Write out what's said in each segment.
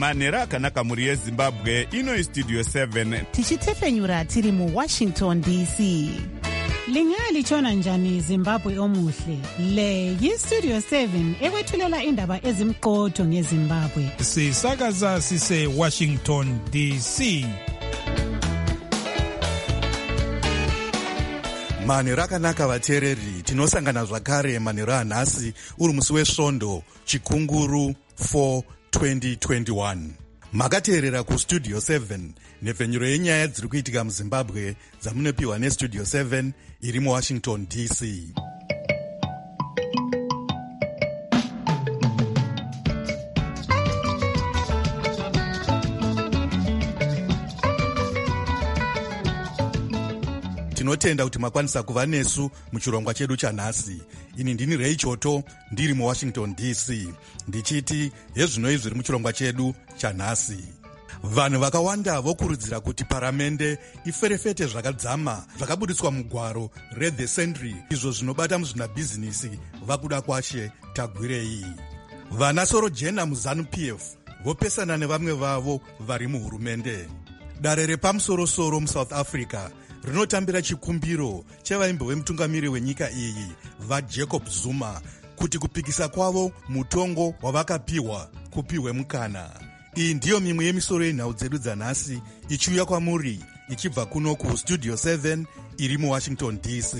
manhero akanaka mhuri yezimbabwe. Ino Studio 7 tichitefenyura tiri muWashington DC. Lingalitshona njani Zimbabwe omuhle? Le yiStudio 7 ekwethulela indaba ezimqotho ngeZimbabwe. Sisakaza sise Washington DC. Manhero akanaka vateereri, tinosangana zvakare manhero anhasi uri musi wesvondo chikunguru 4 2021. Makateerera kuStudio 7 nhepfenyuro yenyaya dziri kuitika muZimbabwe dzamunopiwa neStudio 7 iri muWashington DC. Tinotenda kuti makwanisa kuva nesu muchirongwa chedu chanhasi. Ini ndini Ray Choto ndiri muWashington DC ndichiti hezvinoi zviri muchirongwa chedu chanhasi. Vanhu vakawanda vokurudzira kuti paramende iferefete zvakadzama zvakabudiswa mugwaro reThe Century, izvo zvinobata muzvinabhizinisi vakuda kwashe tagwirei. Vana Sorojena muZANU-PF vopesana nevamwe vavo vari muhurumende. Dare repamusoro-soro muSouth Africa rinotambira chikumbiro chevaimbi vemutungamiri wenyika iyi vaJacob Zuma kuti kupikisa kwavo mutongo wavakapiwa kupiwe mukana. Iyi ndiyo mimwe yemisoro yenhau dzedu dzanhasi ichiuya kwamuri ichibva kuno kuStudio 7 iri muWashington DC.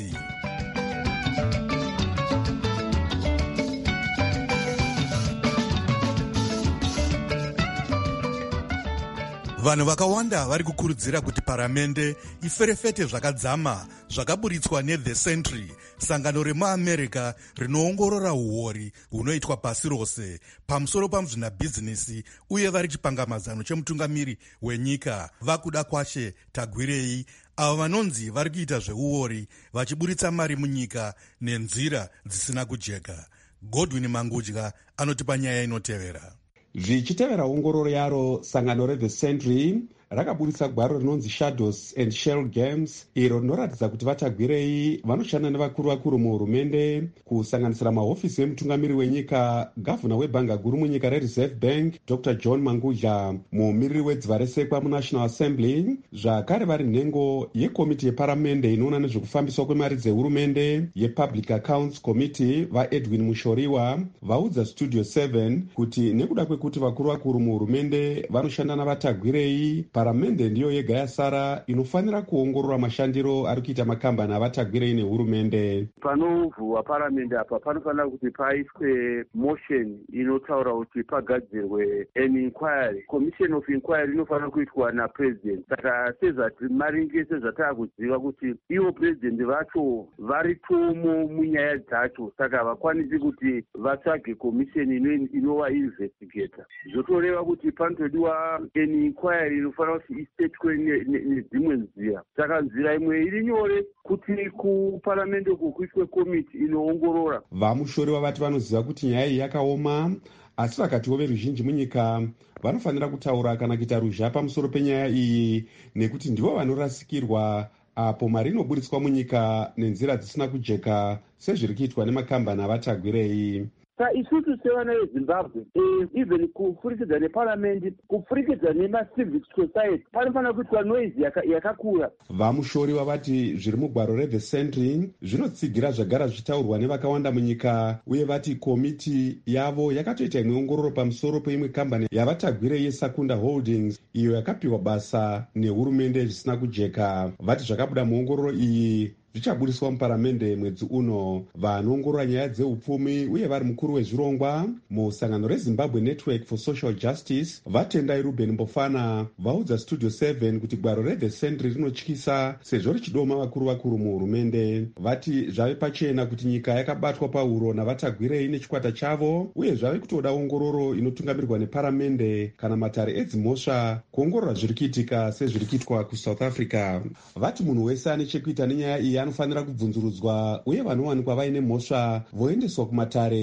Vanhu vakawanda vari kukurudzira kuti paramende iferefete zvakadzama zvakaburitswa neThe Century, sangano remuAmerica rinoongorora uori hunoitwa pasi rose pamusoro pamuzvinabhizinisi, uye vari chipangamazano chemutungamiri wenyika vakuda kwashe tagwirei, avo vanonzi vari kuita zveuori vachiburitsa mari munyika nenzira dzisina kujeka. Godwin Mangudya anotipa nyaya inotevera. Zvichitevera ongororo yaro, sangano reThe Century rakaburitsa gwaro rinonzi Shadows and Shell Games, iro rinoratidza kuti vatagwirei vanoshanda nevakuru muhurumende, kusanganisira mahofisi emutungamiri wenyika, gavhuna webhanga guru munyika reReserve Bank Dr. John Mangudya, mumiriri wedziva resekwa muNational Assembly, zvakare vari nhengo yekomiti yeparamende inoona nezvekufambiswa kwemari dzehurumende yePublic Accounts Committee vaEdwin Mushoriwa vaudza Studio 7 kuti nekuda kwekuti vakuru muhurumende vanoshanda navatagwirei, paramende ndiyo yega yasara inofanira kuongorora mashandiro ari kuita makambani avatagwirei nehurumende. Panovhurwa paramende apa panofanira kuti paiswe motion inotaura kuti pagadzirwe an inquiry. Commission of inquiry inofanira kuitwa napresident. Saka sezvati maringe sezvataakuziva kuti ivo president vacho varitomo munyaya dzacho, saka havakwanisi kuti vatsvage commission inova investigator. Zvotoreva kuti panotodiwa an inquiry inofanira kuti isetwe nedzimwe nzira. Saka nzira imwe iri nyore kuti kuparamende uko kuiswe komiti inoongorora. Vamushori vavati vanoziva kuti nyaya iyi yakaoma, asi vakatiwo veruzhinji munyika vanofanira kutaura kana kuita ruzha pamusoro penyaya iyi, nekuti ndivo vanorasikirwa apo mari inoburitswa munyika nenzira dzisina kujeka sezviri kuitwa nemakambani avatagwirei. Isusu sevana veZimbabwe, even kupfurikidza neparamendi, kupfurikidza nemacivic society, panofanira kuitwa noise yakakura. Vamushori vavati zviri mugwaro reThe Century zvinotsigira zvagara zvichitaurwa nevakawanda munyika, uye vati komiti yavo yakatoita imwe ongororo pamusoro peimwe kambani yavatagwirei yeSakunda Holdings, iyo yakapiwa basa nehurumende zvisina kujeka. Vati zvakabuda muongororo iyi zvichaburiswa muparamende mwedzi uno. Vanoongorora nyaya dzeupfumi uye vari mukuru wezvirongwa musangano reZimbabwe Network for Social Justice vatendai Ruben Mbofana vaudza Studio 7 kuti gwaro reThe Century rinotyisa sezvo richidoma vakuru muhurumende. Vati zvave pachena kuti nyika yakabatwa pauro navatagwirei nechikwata chavo, uye zvave kutoda ongororo inotungamirwa neparamende kana matare edzimhosva kuongorora zviri kuitika sezviri kuitwa kuSouth Africa. Vati munhu wese ane chekuita nenyaya iyi anofanira kubvunzurudzwa, uye vanowanikwa vaine mhosva voendeswa kumatare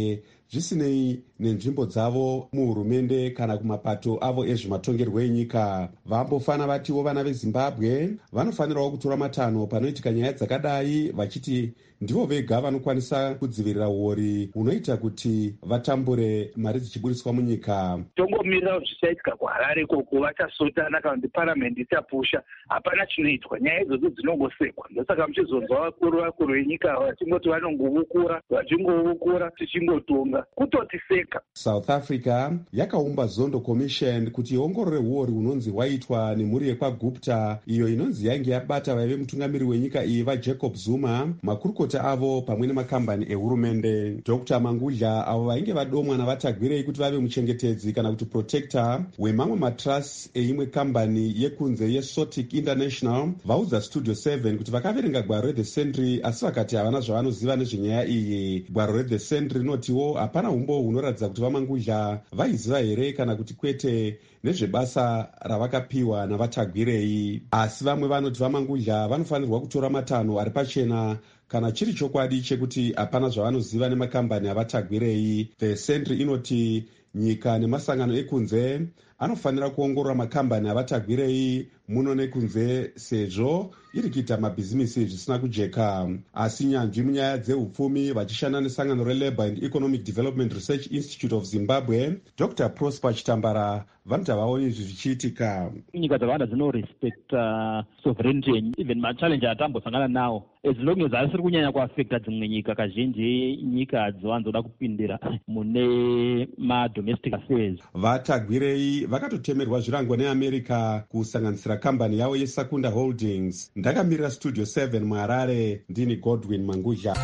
zvisinei nenzvimbo dzavo muhurumende kana kumapato avo ezvematongerwo enyika. Vambofana vatiwo vana vezimbabwe vanofanirawo kutora matanho panoitika nyaya dzakadai, vachiti ndivo vega vanokwanisa kudzivirira uori hunoita kuti vatambure mari dzichiburiswa munyika. Tongomirira zvichaitika kuHarare ikoko, vachasotana kana kuti paramende ichapusha, hapana chinoitwa. Nyaya idzodzo dzinongosekwa. Ndosaka muchizonzwa vakuru venyika vachingoti vachingovukura tichingotonga kutotiseka. South Africa yakaumba Zondo Commission kuti iongorore uori hunonzi hwaitwa nemhuri yekwaGupta, iyo inonzi yainge yabata vaive mutungamiri wenyika iyi vaJacob Zuma, makurukota avo pamwe nemakambani ehurumende. Dr. Mangudla, avo vainge vadomwa navatagwirei kuti vave muchengetedzi kana kuti protector wemamwe matrusts eimwe kambani yekunze yeSotic International, vaudza Studio 7 kuti vakaverenga gwaro reThe Sentry asi vakati havana zvavanoziva nezvenyaya iyi. Gwaro reThe Sentry rinotiwo hapana umbo hunoratidza kuti vaMangudla vaiziva here kana kuti kwete nezvebasa ravakapiwa navatagwirei. Asi vamwe vanoti vaMangudla vanofanirwa kutora matanho ari pachena kana chiri chokwadi chekuti hapana zvavanoziva nemakambani avatagwirei. The Sentry inoti nyika nemasangano ekunze anofanira kuongorora makambani avatagwirei muno nekunze sezvo iri kuita mabhizimisi zvisina kujeka. Asi nyanzvi munyaya dzeupfumi vachishanda nesangano reLabour and Economic Development Research Institute of Zimbabwe, Dr. Prosper Chitambara, vanoti havaoni izvi zvichiitika. Nyika dzakawanda dzinorespecta sovereignty, even machallenji atambosangana nawo, as long as asiri kunyanya kuafecta dzimwe nyika, kazhinji nyika hadziwanzoda kupindira mune madomestic affairs. Vatagwirei vakatotemerwa zvirango neAmerica kusanganisira kambani yavo yeSakunda Holdings. Ndakamirira Studio 7 muHarare, ndini Godwin Mangudla.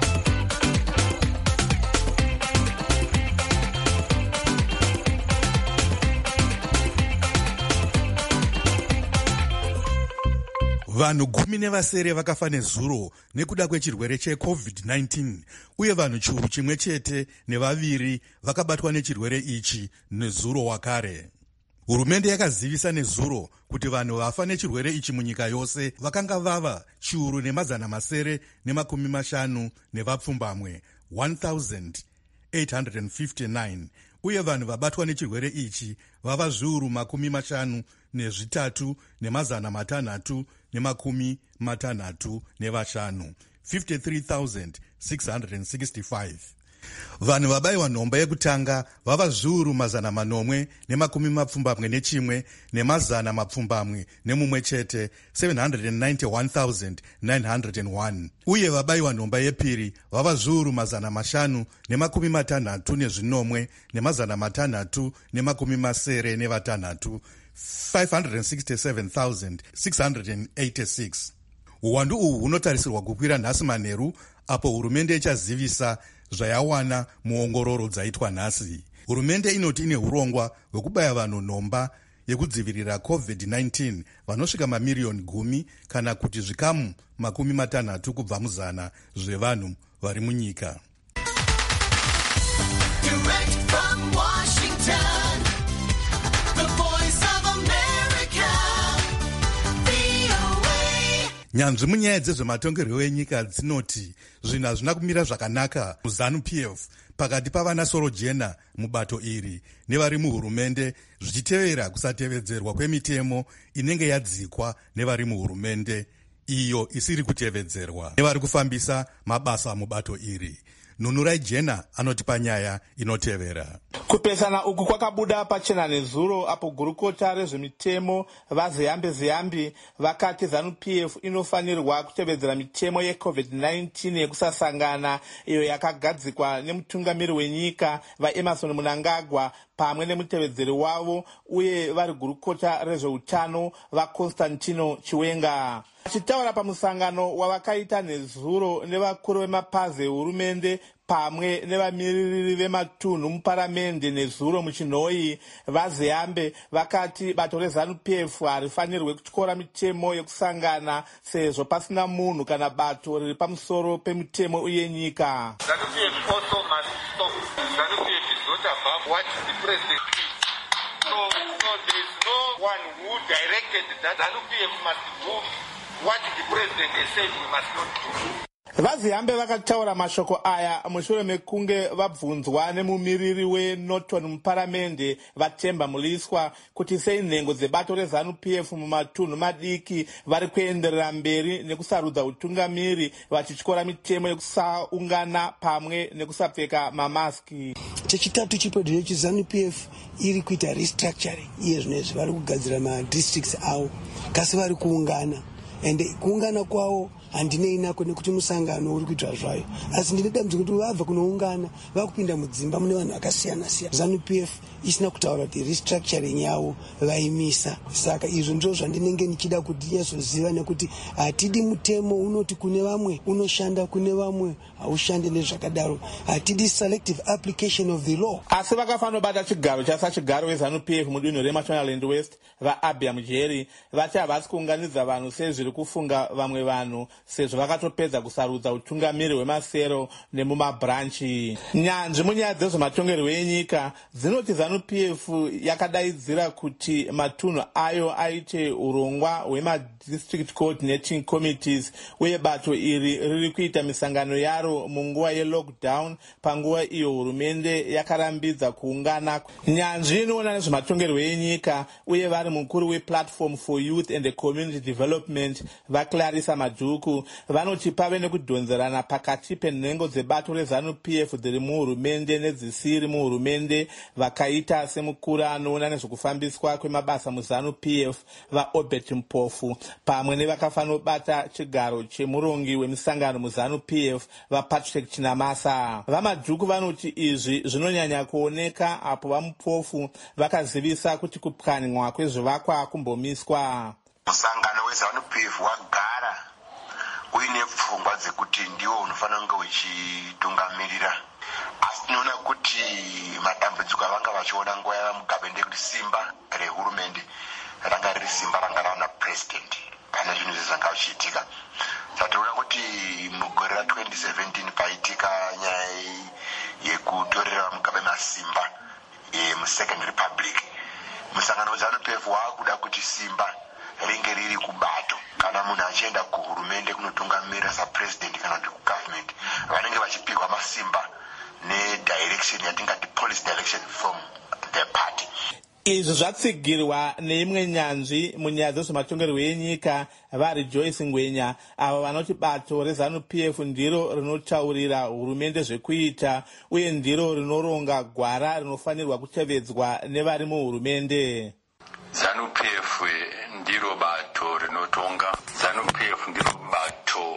Vanhu 10 vakafa nezuro nekuda kwechirwere cheCovid-19 uye vanhu chiuru chimwe chete nevaviri vakabatwa nechirwere ichi nezuro wakare. Hurumende yakazivisa nezuro kuti vanhu vafa nechirwere ichi munyika yose vakanga vava chiuru nemazana masere nemakumi mashanu nevapfumbamwe 1859 uye vanhu vabatwa nechirwere ichi vava zviuru makumi mashanu nezvitatu nemazana matanhatu nemakumi matanhatu nevashanu 53,665. Vanhu vabayiwa nhomba yekutanga vava zviuru mazana manomwe nemakumi mapfumbamwe nechimwe nemazana mapfumbamwe nemumwe chete 791,901 uye vabayiwa nhomba yepiri vava zviuru mazana mashanu nemakumi matanhatu nezvinomwe nemazana matanhatu nemakumi masere nevatanhatu 567,686. Uwandu uhu hunotarisirwa kukwira nhasi manheru apo hurumende ichazivisa zvayawana muongororo dzaitwa nhasi. Hurumende inoti ine urongwa hwekubaya vanhu nhomba yekudzivirira COVID-19 vanosvika mamiriyoni 10 kana kuti zvikamu 60 kubva muzana zvevanhu vari munyika. Nyanzvi munyaya dzezvematongerwo enyika dzinoti zvinhu hazvina kumira zvakanaka muZANU-PF pakati pavana soro jena mubato iri nevari muhurumende, zvichitevera kusatevedzerwa kwemitemo inenge yadzikwa nevari muhurumende iyo isiri kutevedzerwa nevari kufambisa mabasa mubato iri. Nunurai Jena anoti panyaya inotevera. Kupesana uku kwakabuda pachena nezuro apo gurukota rezvemitemo vaZiyambi vakati ZANU-PF inofanirwa kutevedzera mitemo yeCovid-19 yekusasangana iyo yakagadzikwa nemutungamiri wenyika vaEmerson Mnangagwa pamwe nemutevedzeri wavo uye vari gurukota rezveutano vaConstantino Chiwenga. Achitaura pamusangano wavakaita nezuro nevakuru vemapazi ehurumende pamwe nevamiririri vematunhu muparamende nezuro muchinhoi, vaZiyambe vakati bato reZANU-PF harifanirwe kutyora mitemo yekusangana sezvo pasina munhu kana bato riri pamusoro pemitemo yenyika. ZANU-PF also must stop. ZANU-PF is not above what the president is. So there is no one who directed that ZANU-PF must do what the president has said we must not do. vazihambe vakataura mashoko aya mushure mekunge vabvunzwa nemumiriri weNorton muparamende vaTemba Muliswa kuti sei nhengo dzebato reZANU-PF mumatunhu madiki vari kuenderera mberi nekusarudza utungamiri vachityora mitemo yekusaungana pamwe nekusapfeka mamaski. Chechitatu chipedho cheZANU-PF iri kuita restructuring iye zvinezvi vari kugadzira madistricts avo kasi vari kuungana ende kuungana kwavo handinei nako nekuti musangano uri kuitwa zvayo asi ndine dambudziko kuti vabva kunoungana vakupinda mudzimba mune vanhu vakasiyana siyana. ZANU-PF isina kutaura kuti restructuring yavo vaimisa, saka izvo ndizvo zvandinenge ndichida kuti ndinyazoziva nekuti hatidi mutemo unoti kune vamwe unoshanda kune vamwe haushande nezvakadaro. Hatidi selective application of the law. Asi vakafanira bata chigaro chasachigaro weZANU-PF mudunhu reMashonaland West vaAbia Mujeri vati havasi kuunganidza vanhu sezviri kufunga vamwe vanhu sezvo vakatopedza kusarudza utungamiri hwemasero nemumabranchi. Nyanzvi munyaya dzezvematongerwo enyika dzinoti ZANU-PF yakadaidzira kuti matunhu ayo aite urongwa hwemadistrict coordinating committees uye bato iri riri kuita misangano yaro munguva yelockdown panguva iyo hurumende yakarambidza kuungana. Nyanzvi inoona nezvematongerwo enyika uye vari mukuru wePlatform for Youth and Community Development vaClarissa Madhuku vanoti pave nekudhonzerana pakati penhengo dzebato reZANU-PF dziri muhurumende nedzisiri muhurumende vakaita semukuru anoona nezvekufambiswa kwemabasa muZANU-PF vaObert Mpofu pamwe nevakafanobata chigaro chemurongi wemisangano muZANU-PF vaPatrick Chinamasa. VaMadhuku vanoti izvi zvinonyanya kuoneka apo vaMpofu vakazivisa kuti kupwanywa kwezvivakwa kumbomiswa. Musangano weZANU-PF wagara uine pfungwa dzekuti ndiwo unofanira kunge uchitungamirira, asi tinoona kuti matambudziko avanga vachiona nguva yavaMugabe ndekuti simba rehurumende ranga riri simba ranga raona president pane zvinhu zvizvanga zvichiitika. Tatoona kuti mugore ra2017 paitika nyaya yekutorera Mugabe masimba muSecond Republic, musangano weZANU-PF waakuda kuti simba ringe riri kubato kana munhu achienda kuhurumende kunotungamira sapresident kana kuti kugovernment vanenge vachipirwa masimba nedirection yatingati policy direction from the party. Izvi zvatsigirwa neimwe nyanzvi munyaya dzezvematongerwo enyika vaRejoice Ngwenya avo vanoti bato reZANU-PF ndiro rinotaurira hurumende zvekuita uye ndiro rinoronga gwara rinofanirwa kutevedzwa nevari muhurumende. ZANU-PF ndiro bato rinotonga. ZANU-PF ndiro bato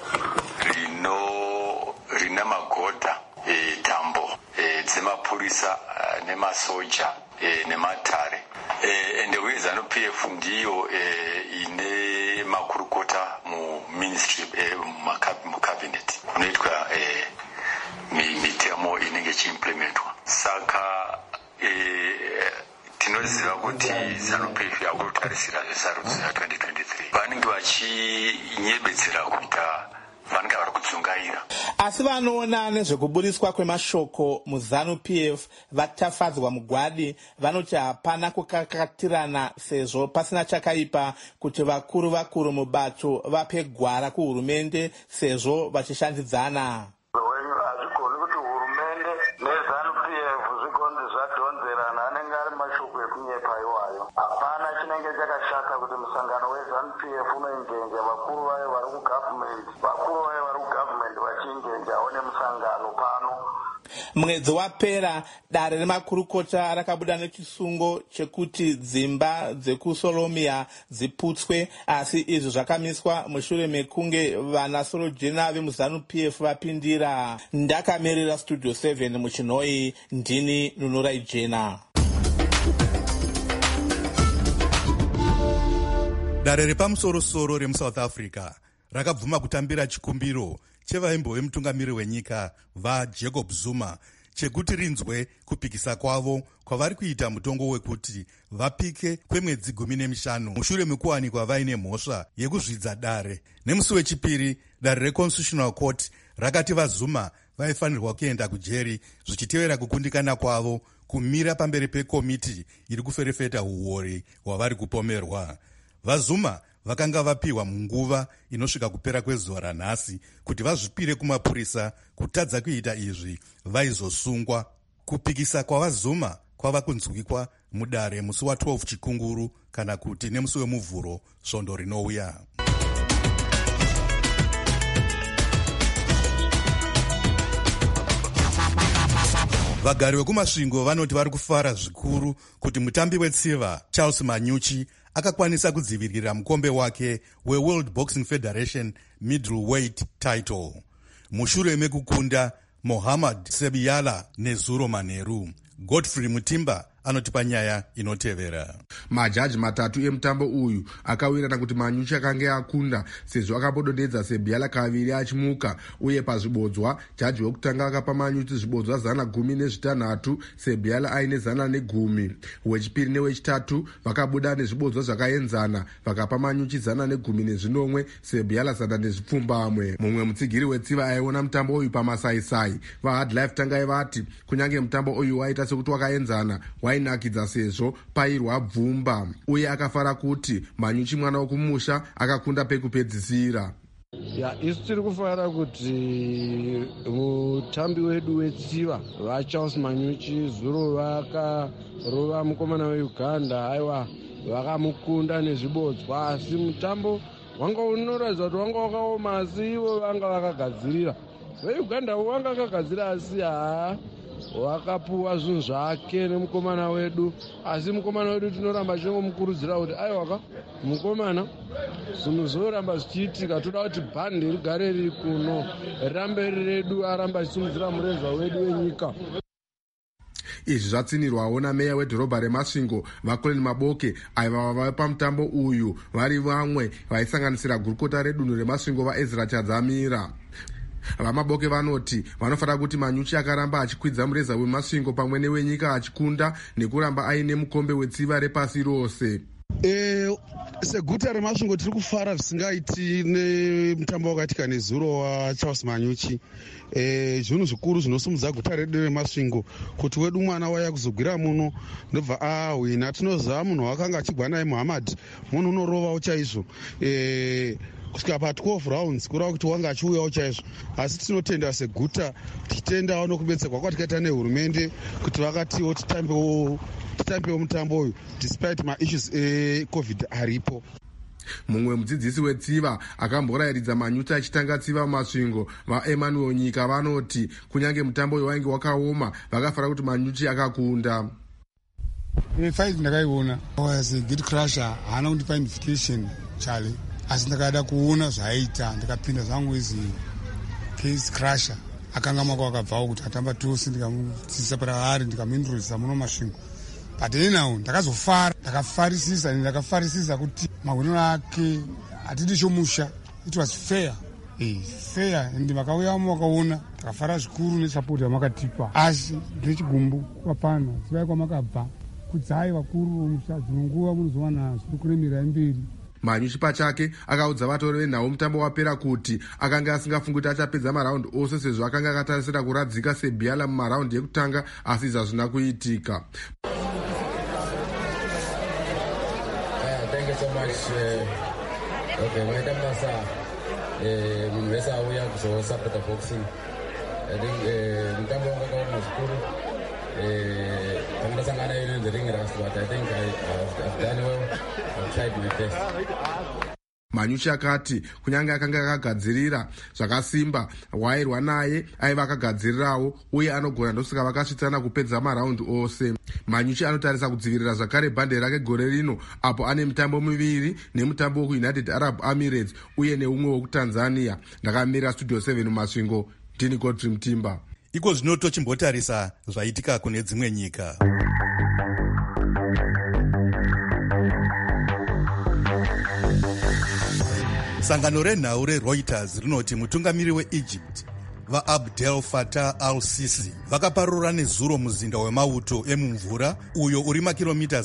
rina magodha tambo dzemapurisa nemasoja nematare ende uye ZANU-PF ndiyo ine makurukota muministry mucabinet kunoitwa mitemo inenge ichiimplementwa. Saka tinoziva kuti ZANU-PF yakutarisira zvesarudzo ya2023 vanenge vachinyebetsera kuita vanenge vari kudzungaira. Asi vanoona nezvekuburiswa kwemashoko muZANU-PF vatafadzwa mugwadi vanoti hapana kukakatirana sezvo pasina chakaipa kuti vakuru mubato vape gwara kuhurumende sezvo vachishandidzana. Hazvikoni kuti hurumende neZANU-PF zvigonzi zvadhonzerana anenge ari mashoko ekunyepa iwayo. Hapana chinenge chakashata kuti musangano weZANU-PF unoingenja vakuru vayo vari kugovernment vachingenjawo nemusangano pano. Mwedzi wapera dare remakurukota rakabuda nechisungo chekuti dzimba dzekuSoromia dziputswe, asi izvi zvakamiswa mushure mekunge vanasorojena vemuZANU-PF vapindira. Ndakamirira Studio 7 muChinoi, ndini Nunurai Jena. Dare repamusoro-soro remuSouth Africa rakabvuma kutambira chikumbiro chevaimbo vemutungamiri wenyika vaJacob Zuma chekuti rinzwe kupikisa kwavo kwavari kuita mutongo wekuti vapike kwemwedzi 15 mushure mekuwanikwa vaine mhosva yekuzvidza dare. Nemusi wechipiri, dare reConstitutional Court rakati vaZuma vaifanirwa kuenda kujeri zvichitevera kukundikana kwavo kumira pamberi pekomiti iri kuferefeta uori hwavari kupomerwa. VaZuma vakanga vapiwa munguva inosvika kupera kwezuva ranhasi kuti vazvipire kumapurisa. Kutadza kuita izvi vaizosungwa. Kupikisa kwavazuma kwava kunzwikwa mudare musi wa12 Chikunguru, kana kuti nemusi wemuvhuro svondo rinouya. Vagari vekumasvingo vanoti vari kufara zvikuru kuti mutambi wetsiva Charles Manyuchi akakwanisa kudzivirira mukombe wake weWorld Boxing Federation middleweight title mushure mekukunda Mohammad Sebiyala nezuro Maneru. Godfrey Mutimba anotipa nyaya inotevera. Majaji matatu emutambo uyu akawirirana kuti Manyuchi akanga akunda sezvo akambodonhedza Sebiyala kaviri achimuka, uye pazvibodzwa jaji wekutanga akapa Manyuchi zvibodzwa 116, Sebiyala aine 110. Wechipiri newechitatu vakabuda nezvibodzwa zvakaenzana, vakapa Manyuchi 110, Sebiyala 110. Mumwe mutsigiri wetsiva aiona mutambo uyu pamasaisai vaHard Life tangai vati kunyange mutambo uyu waita sekuti wakaenzana wainakidza sezvo pairwa bvumba, uye akafara kuti Manyuchi mwana wokumusha akakunda pekupedzisira. Isu tiri kufara kuti mutambi wedu wetsiva vaCharles Manyuchi zuro vakarova mukomana weUganda, aiwa vakamukunda nezvibodzwa, asi mutambo wanga unoratidza kuti wanga wakaoma, asi ivo vanga vakagadzirira. VeUganda vanga vakagadzirira, asi wakapuwa zvinhu zvake nemukomana wedu, asi mukomana wedu tinoramba chingomukurudzira kuti aiwaka mukomana zvinhu zvoramba zvichiitika, toda kuti bhandi rigare riri kuno, rirambe redu, aramba achisimudzira mureza wedu wenyika. Izvi zvatsinirwawo nameya wedhorobha reMasvingo vaColin Maboke aiva vava pamutambo uyu vari vamwe vaisanganisira gurukota redunhu reMasvingo vaEzra Chadzamira. VaMaboke vanoti vanofanira kuti Manyuchi akaramba achikwidza mureza weMasvingo pamwe newenyika achikunda nekuramba aine mukombe wetsiva repasi rose. Seguta reMasvingo tiri kufara zvisingaiti nemutambo wakaitika nezuro waCharles Manyuchi. Zvinhu zvikuru zvinosumudza guta redu reMasvingo kuti wedu mwana waya kuzogwira muno ndobva ahwina. Tinoziva munhu wakanga achigwa naye Muhammad, munhu unorovawo chaizvo, kusvika pa12 rounds kureva kuti wanga achiuyawo chaizvo, asi tinotenda seguta, tichitendawo nokubetserwa kwatikaita nehurumende kuti vakatiwo titambewo mutambo uyu despite maissues eCovid aripo. Mumwe mudzidzisi wetsiva akamborayiridza Manyuchi achitanga tsiva mumasvingo vaEmanuel Nyika vanoti kunyange mutambo uyu wainge wakaoma vakafara kuti Manyuchi akakunda. Fight ndakaiona was a good crusher, haana kundipa invitation chale, asi ndakada kuona zvaaita ndikapinda zvangu izi case crusher. Akanga mako akabvawo kuti atamba tose, ndikamudzidzisa paraari ndikamuintroducisa muno Masvingo. But anyhow ndakazofara, ndakafarisisa kuti magwiniro ake hatidi chomusha. It was fair. Fair, ende makauya makaona takafara zvikuru nesapoti yamakatipa, asi ndechigumbu kwapana sivai kwamakabva kudzai vakuru vomusha dzimwe nguva munozowana zviri kuremera mberi. Manyuchi pachake akaudza vatori venhau mutambo wapera kuti akanga asingafungi kuti achapedza maraundi ose sezvo akanga akatarisira kuradzika Sebiyala mumaraundi ekutanga, asi izvi hazvina kuitika. Thank you so much. Maita masa munhu wese auya kuzosapota boxing. I think mutambo wanga wakaoma zvikuru. Ndasangana in the ring last, but I think I've done well. I've tried my best. Manyuchi akati kunyange akanga akagadzirira zvakasimba, wairwa naye aiva akagadzirirawo uye anogona ndosvika vakasvitsana kupedza maraundi ose. Manyuchi anotarisa kudzivirira zvakare bhande rake gore rino, apo ane mitambo miviri nemutambo wekuUnited Arab Emirates uye neumwe wekuTanzania. Ndakamira Studio 7 mumasvingo, ndini Godfrey Mutimba. Iko zvino tochimbotarisa zvaitika kune dzimwe nyika. Sangano renhau reReuters rinoti mutungamiri weEgypt vaAbdel Fattah al-Sisi vakaparura nezuro muzinda wemauto emumvura uyo uri makiromita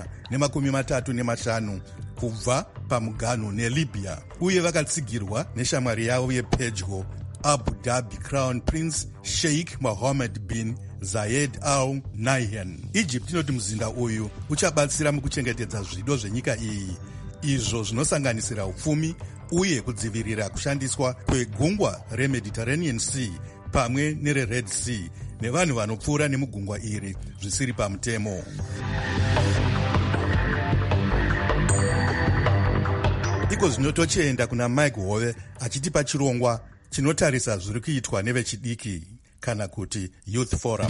135 kubva pamuganhu neLibya, uye vakatsigirwa neshamwari yavo yepedyo Abu Dhabi Crown Prince Sheikh Mohammed bin Zayed Al Nahyan. Egypt inoti muzinda uyu uchabatsira mukuchengetedza zvido zvenyika iyi izvo zvinosanganisira upfumi uye kudzivirira kushandiswa kwegungwa remediterranean sea pamwe nerered sea nevanhu vanopfuura nemugungwa iri zvisiri pamutemo. iko zvino tochienda kuna Mike Hove achitipa chirongwa chinotarisa zviri kuitwa nevechidiki kana kuti Youth Forum.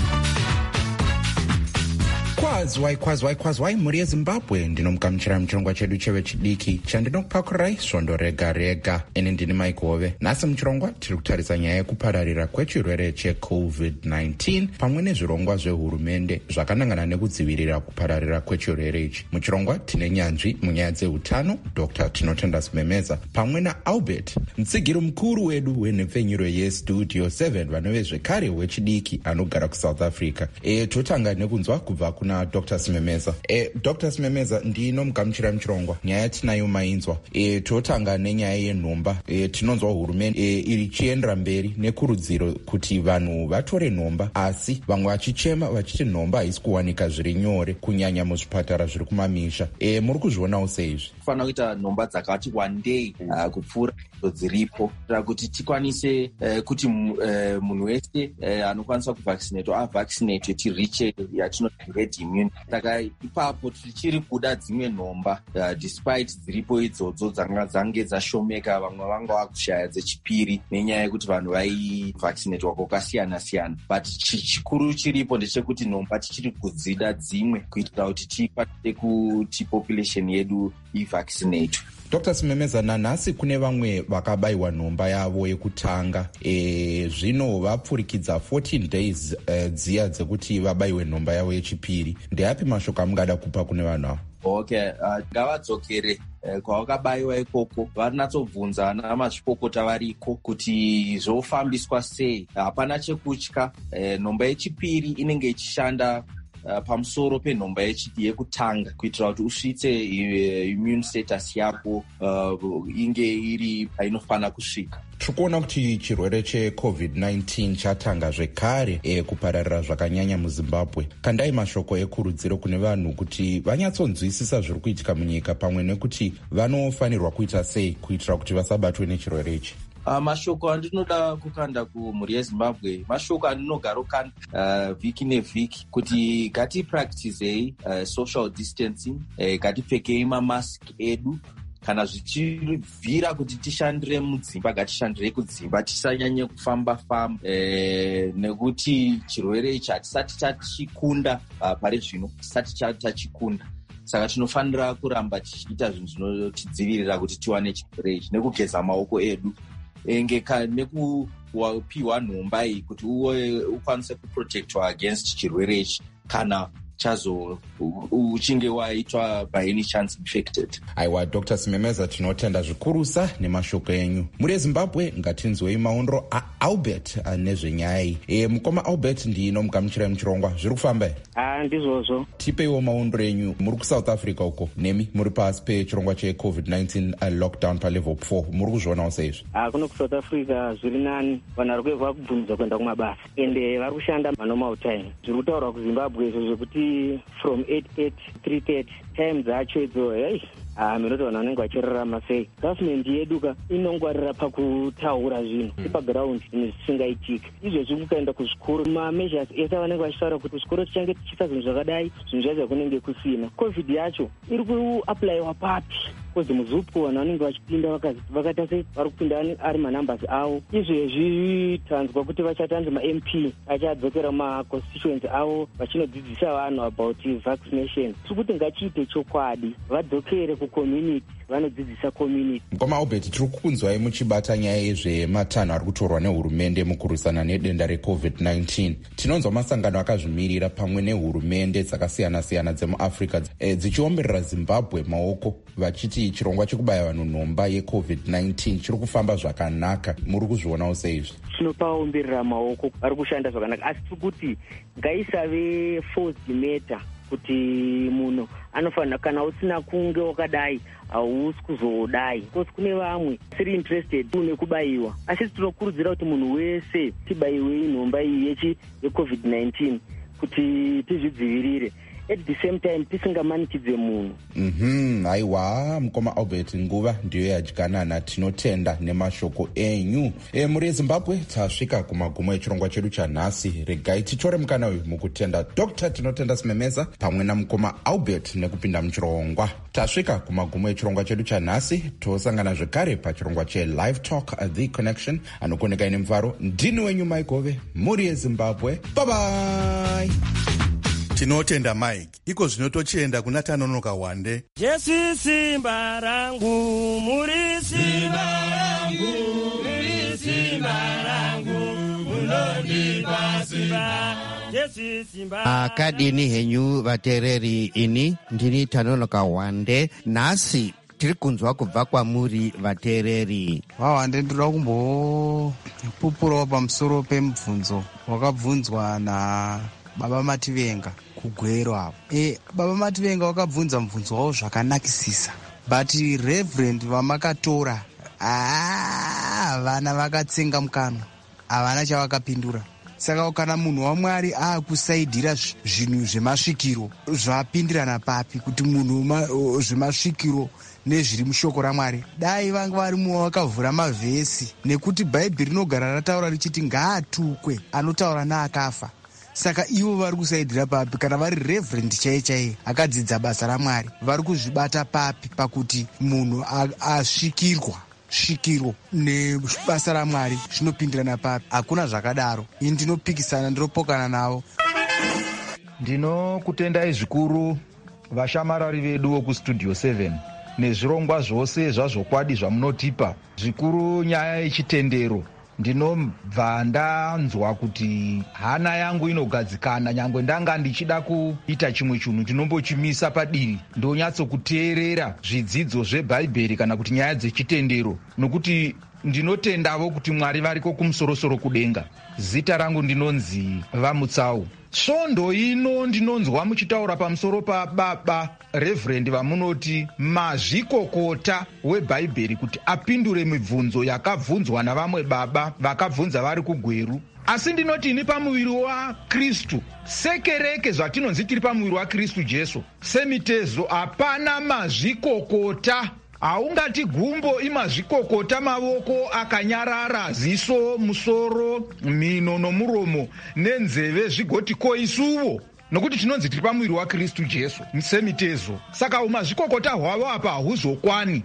kwazwai mhuri yezimbabwe, ndinomugamuchira muchirongwa chedu chevechidiki chandinokupakurai svondo rega rega. ini ndini Mike Hove. nhasi muchirongwa tiri kutarisa nyaya yekupararira kwechirwere cheCovid-19 pamwe nezvirongwa zvehurumende zvakanangana nekudzivirira kupararira kwechirwere ichi. muchirongwa tine nyanzvi munyaya dzeutano, Dr. Tinotenda Simemeza pamwe naAlbert mutsigiri mukuru wedu wenhepfenyuro yestudio 7 vanove zvekare wechidiki anogara kuSouth Africa. totanga nekunzwa kubva kuna Dr. Simemeza. Dr. Simemeza, ndinomugamuchira muchirongwa. nyaya tinayo mainzwa. totanga nenyaya yenhomba. tinonzwa hurumende iri chiendera mberi nekurudziro kuti vanhu vatore nhomba, asi vamwe vachichema vachiti nhomba haisi kuwanika zviri nyore kunyanya muzvipatara zviri kumamisha. muri kuzvionawo seizvi? Kufanira kuita nhomba dzakati wandei kupfuura dziripo kuti tikwanise kuti munhu wese anokwanisa kuvaccinate avaccinate tiriche yatinoti herd immunity. Saka ipapo tichiri kuda dzimwe nhomba despite dziripo idzodzo dzange dzashomeka, vamwe vanga vakushaya dzechipiri nenyaya yekuti vanhu vaivaccinatwa kwakasiyana siyana, but chikuru chiripo ndechekuti nhomba tichiri kudzida dzimwe kuitira kuti tikwanise kuti population yedu ivaccinate. Dr. Simemeza, nanhasi kune vamwe vakabayiwa nhomba yavo yekutanga, zvino vapfurikidza 14 days dziya dzekuti vabayiwe nhomba yavo yechipiri. Ndeapi mashoko amungada kupa kune vanhu avo? Okay, ngavadzokere kwavakabayiwa ikoko, vanatsobvunza namazvikokota variko kuti zvofambiswa sei. Hapana chekutya. Nhomba yechipiri inenge ichishanda pamusoro penhomba yekutanga kuitira kuti usvitse immune status yako inge iri painofana kusvika. Tikuona kuti chirwere cheCovid-19 chatanga zvekare kupararira zvakanyanya muZimbabwe. Kandai mashoko ekurudziro kune vanhu kuti vanyatsonzwisisa zviri kuitika munyika pamwe nekuti vanofanirwa kuita sei kuitira kuti vasabatwe nechirwere ichi. Mashoko andinoda kukanda kumhuri yeZimbabwe, mashoko andinogara kukanda vhiki nevhiki, kuti ngatipracticei social distancing, ngatipfekei mamask edu. Kana zvichibvira kuti tishandire mudzimba, ngatishandirei kudzimba, tisanyanye kufamba-famba, nekuti chirwere ichi hatisati tachikunda pari zvino, tisati tachikunda. Saka tinofanira kuramba tichiita zvinhu zvinotidzivirira kuti tiwane chirwere ichi, nekugeza maoko edu, nekupiwa nhomba iyi kuti ukwanise kuprotectwa against chirwere ichi kana chazo uchinge waitwa by any chance infected. Aiwa, Dr. Simemeza, tinotenda zvikurusa nemashoko enyu. Muri yeZimbabwe ngatinzwei maondro aAlbert nezvenyaya iyi. Mukoma Albert, ndinomugamuchirai muchirongwa. Zviri kufamba here? Ndizvozvo. Tipeiwo maondro enyu. Muri kuSouth Africa uko, nemi muri pasi pechirongwa cheCovid-19 lockdown palevel 4. Muri kuzvionawo seizvi? Kuno kuSouth Africa zviri nani, vanhu vari kuedza kubvunza kuenda kumabasa ende vari kushanda manormal time. Zviri kutaurwa kuZimbabwe izvo zvekuti from 8:30 to 3:30 time dzacho idzo minoti vanhu vanenge vachirarama sei. Government yedu inongwarira pakutaura zvinhu ipaground zvinhu zvisingaitika. Izvezvi kukaenda kuzvikoro, mameasures ese vanenge vachitaura kuti zvikoro tichange tichiita zvinhu zvakadai, zvinhu zvacho kunenge kusina. Covid yacho iri kuaplayiwa papi? Kozi muZUPCO vanhu vanenge vachipinda vakaita sei vari kupinda ari manumbers avo. Izvezvi tanzwa kuti vachatanzi maMP achadzokera mumaconstituency avo vachinodzidzisa vanhu about vaccination. Sikuti ngachiite chokwadi, vadzokere kucommunity, vanodzidzisa community. Mukoma Albert, tiri kukunzwai muchibata nyaya yezvematanho ari kutorwa nehurumende mukurwisana nedenda reCovid-19. Tinonzwa masangano akazvimirira pamwe nehurumende dzakasiyana-siyana dzemuAfrica dzichiomberera Zimbabwe maoko vachiti chirongwa chekubaya vanhu nhomba yeCovid-19 chiri kufamba zvakanaka. Muri kuzvionawo seizvi? Tinopaomberera maoko, vari kushanda zvakanaka, asi tiri kuti ngaisave forced matter kuti munhu anofanira, kana usina kunge wakadai hausi kuzodai. Because kune vamwe siri interested nekubayiwa, asi tinokurudzira kuti munhu wese tibayiwe nhomba iyi yeCovid-19 kuti tizvidzivirire. at the same time tisingamanikidze munhu. Aiwa mukoma Albert nguva ndiyo yadyanana. Tinotenda nemashoko enyu. Muri Zimbabwe tasvika kumagumo echirongwa chedu chanhasi. Regai tichore mukana uyu mukutenda Dr. Tinotenda Simemeza pamwe namukoma Albert nekupinda muchirongwa. Tasvika kumagumo echirongwa chedu chanhasi. Tosangana zvekare pachirongwa che-Live Talk The Connection. Anokoneka ine mfaro ndini wenyu Maikove muri yeZimbabwe. Bye bye. Tinotenda Mike. Iko zvinotochenda kuna Tanonoka Wande. Jesu simba rangu, muri simba rangu, muri simba rangu, munondipa simba. Jesu simba. Akadini henyu vatereri, ini ndini Tanonoka Wande. Nasi tiri kunzwa kubva kwamuri vatereri. Wande ndinoda kumbopupurawo pamusoro pemubvunzo wakabvunzwa na Baba Mativenga kugwero apo. Baba Mativenga wakabvunza mubvunzo wawo zvakanakisisa, but Reverend vamakatora vana vakatsenga mukanwa, havana chavakapindura. Saka kana munhu waMwari akusaidhira zvinhu zvemasvikiro zvapindirana papi kuti munhu zvemasvikiro nezviri mushoko raMwari, dai vanga varimo vakavhura mavhesi, nekuti Bhaibheri rinogara rataura richiti ngaatukwe anotaura neakafa. Saka ivo vari kusaidhira papi? Kana vari Reverend chaiye akadzidza basa raMwari, vari kuzvibata papi pakuti munhu svikiro nebasa raMwari zvinopindirana papi? Hakuna zvakadaro. Ini ndinopikisana, ndinopokana navo. Ndinokutendai zvikuru vashamarari vedu vokustudio 7 nezvirongwa zvose zvazvokwadi zvamunotipa. Zvikuru nyaya yechitendero. Ndinobva ndanzwa kuti hana yangu inogadzikana, nyangwe ndanga ndichida kuita chimwe chinhu ndinombochimisa padiri ndonyatsokuteerera zvidzidzo zveBhaibheri kana kuti nyaya dzechitendero, nokuti ndinotendavo kuti Mwari variko kumusoro-soro kudenga. Zita rangu ndinonzi Vamutsau. Svondo ino ndinonzwa muchitaura pamusoro paBaba Reverend vamunoti mazvikokota weBhaibheri kuti apindure mibvunzo yakabvunzwa navamwe baba vakabvunza vari kugweru. Asi ndinoti ini pamuviri waKristu, sekereke zvatinonzi tiri pamuviri waKristu Jesu, semitezo hapana mazvikokota. Haungati gumbo imazvikokota mavoko akanyarara, ziso, musoro, mhino nomuromo nenzeve zvigoti koisuvo, nokuti tinonzi tiri pamuviri waKristu Jesu semitezo. Saka umazvikokota hwavo apa hahuzokwani.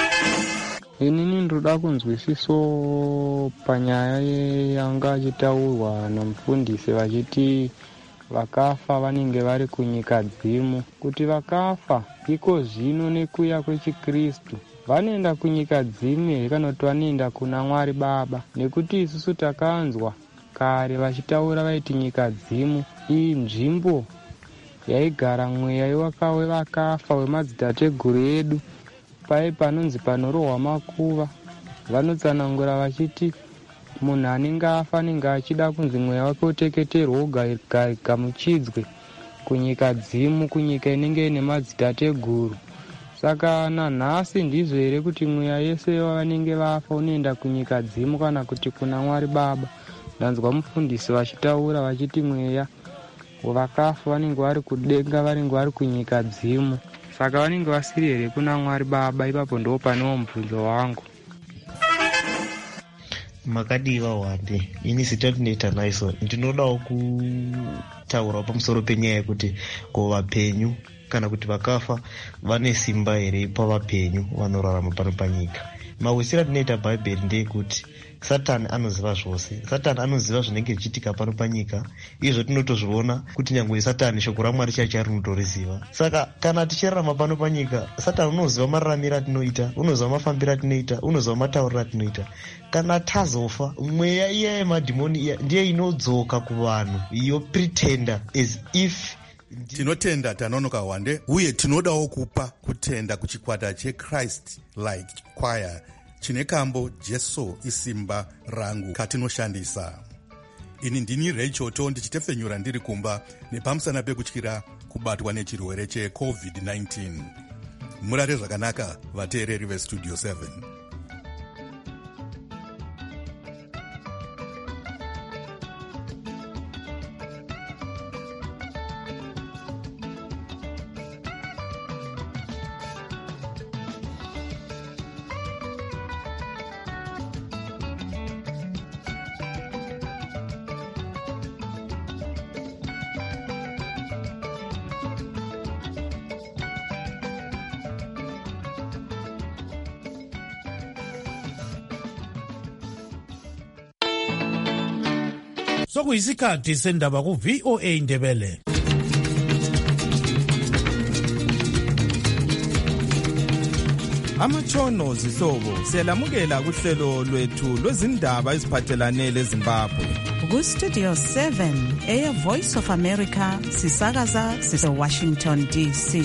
Inini ndoda kunzwisiso panyaya yanga achitaurwa nomufundisi vachiti vakafa vanenge vari kunyika dzimu, kuti vakafa iko zvino nekuya kwechiKristu vanoenda kunyika dzimu kana kuti vanoenda kuna Mwari Baba, nekuti isusu takanzwa kare vachitaura vaiti nyika dzimu iyi nzvimbo yaigara mweya wevakafa wemadzitateguru edu, pai panonzi panorohwa makuva. Vanotsanangura vachiti munhu anenge afa anenge achida kunzi mweya wake uteketerwe ugamuchidzwe kunyika dzimu, kunyika inenge ine madzitateguru. Saka nanhasi ndizvo here kuti mweya yese vanenge vafa unoenda kunyika dzimu kana kuti kuna Mwari Baba? Ndanzwa mufundisi vachitaura vachiti mweya vakafa vanenge vari kudenga, vanenge vari kunyika dzimu. Saka vanenge vasiri here kuna Mwari Baba? Ipapo ndo panewo mubvunzo wangu. Makadiva Wande, ini sitotinaita naiso. Ndinodawo kutaura pamusoro penyaya yekuti vapenyu kana kuti vakafa vane simba here pavapenyu vanorarama pano panyika. Mawisiro atinoita Bhaibheri ndeyekuti Satani anoziva zvose. Satani anoziva zvinenge zvichiitika pano panyika. Izvo tinotozviona kuti nyangwe Satani shoko raMwari chacho rinotoriziva. Saka kana tichirarama pano panyika, Satani unoziva mararamiro atinoita, unoziva mafambiro atinoita, unoziva matauriro atinoita. Kana tazofa, mweya iya yemadhimoni iya ndiye inodzoka kuvanhu, iyo pretender as if. Tinotenda Tanonoka Wande, uye tinodawo kupa kutenda kuchikwata cheChrist Like Choir chine kambo Jesu isimba rangu katinoshandisa. Ini ndini Reichoto ndichitefenyura ndiri kumba nepamusana pekutyira kubatwa nechirwere cheCovid-19. Murare zvakanaka vateereri veStudio 7. sokuyisikhathi sendaba ku-VOA Indebele. Amatshono zihlobo siyalamukela kuhlelo lwethu lwezindaba eziphathelane leZimbabwe. Ku-Studio 7 Air Voice of America sisakaza sise-Washington DC.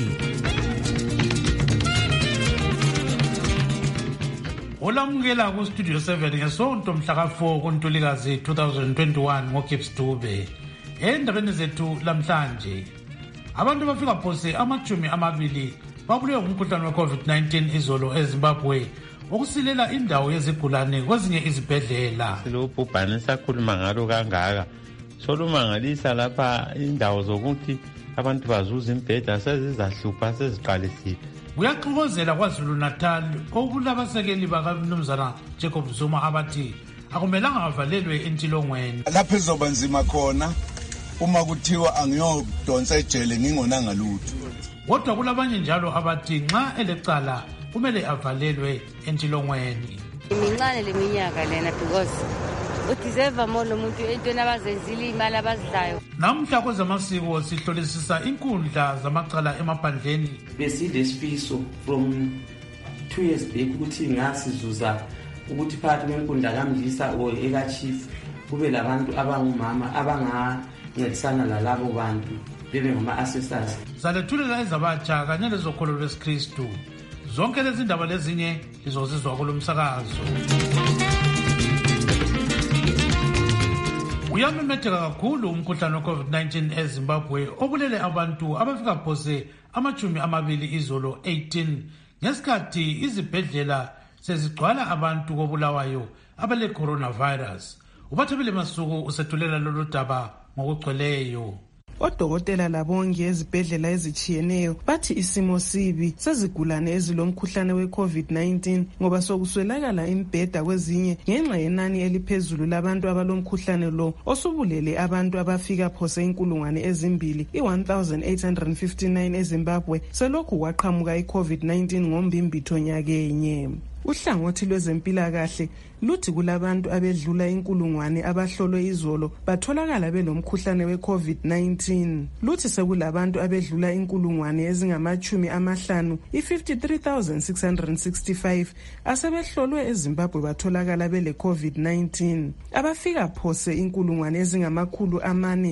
Olamukela ku-Studio 7 ngesonto mhlaka-4 kuNtulikazi 2021 ngoGibbs Dube. Endabeni zethu lamhlanje, abantu bafika phose 20 babulewe ngumkhuhlane we-COVID-19 izolo eZimbabwe, okusilela indawo yezigulane kwezinye izibhedlela. Silobhubhane esakhuluma ngalo kangaka solumangalisa lapha indawo zokuthi abantu bazuza imbheda sezizahlupha seziqalisile. Kuyaxokozela KwaZulu Natal okulabasekeli bakaMnumzana Jacob Zuma abathi akumelanga avalelwe entilongweni. Lapho izoba nzima khona uma kuthiwa angiyodonsa ejele ngingonanga lutho. Kodwa kulabanye njalo abathi nxa elecala kumele avalelwe entilongweni. Imincane leminyaka lena because udeserve more umuntu entweni abazenzile imali abazidlayo. Namhla kwezamasiko sihlolisisa inkundla zamacala emaphandleni. Besilesifiso from 2 years back ukuthi ngasizuza ukuthi phakathi kwenkundla kaMdlisa or ekaChief kube labantu abangumama abangancedisana lalabo bantu bebe ngama-assessors. Salethulela ezabatsha kanye lezokholo lwesikristu. Zonke lezi ndaba lezinye lizozizwa kulo msakazo. Uyamemetheka kakhulu umkhuhlane we-COVID-19 eZimbabwe obulele abantu abafika phose 20 izolo 18 ngesikhathi izibhedlela sezigcwala abantu kobulawayo abale coronavirus. Ubathebile Masuku usethulela lolu daba ngokugcweleyo. Odokotela labongi ezibhedlela ezitshiyeneyo bathi isimo sibi sezigulane ezilomkhuhlane we-COVID-19 ngoba sokuswelakala imbheda kwezinye ngenxa yenani eliphezulu labantu abalomkhuhlane lo osubulele abantu abafika phose 2,859 eZimbabwe selokhu kwaqhamuka i-COVID-19 ngombimbitho nyakenye. Uhlangothi lwezempilakahle luthi kulabantu abedlula 1,000 abahlolwe izolo batholakala belomkhuhlane we-COVID-19. Luthi sekulabantu abedlula 50,000 53,665 asebehlolwe eZimbabwe batholakala bele COVID-19. Abafika phose 400,000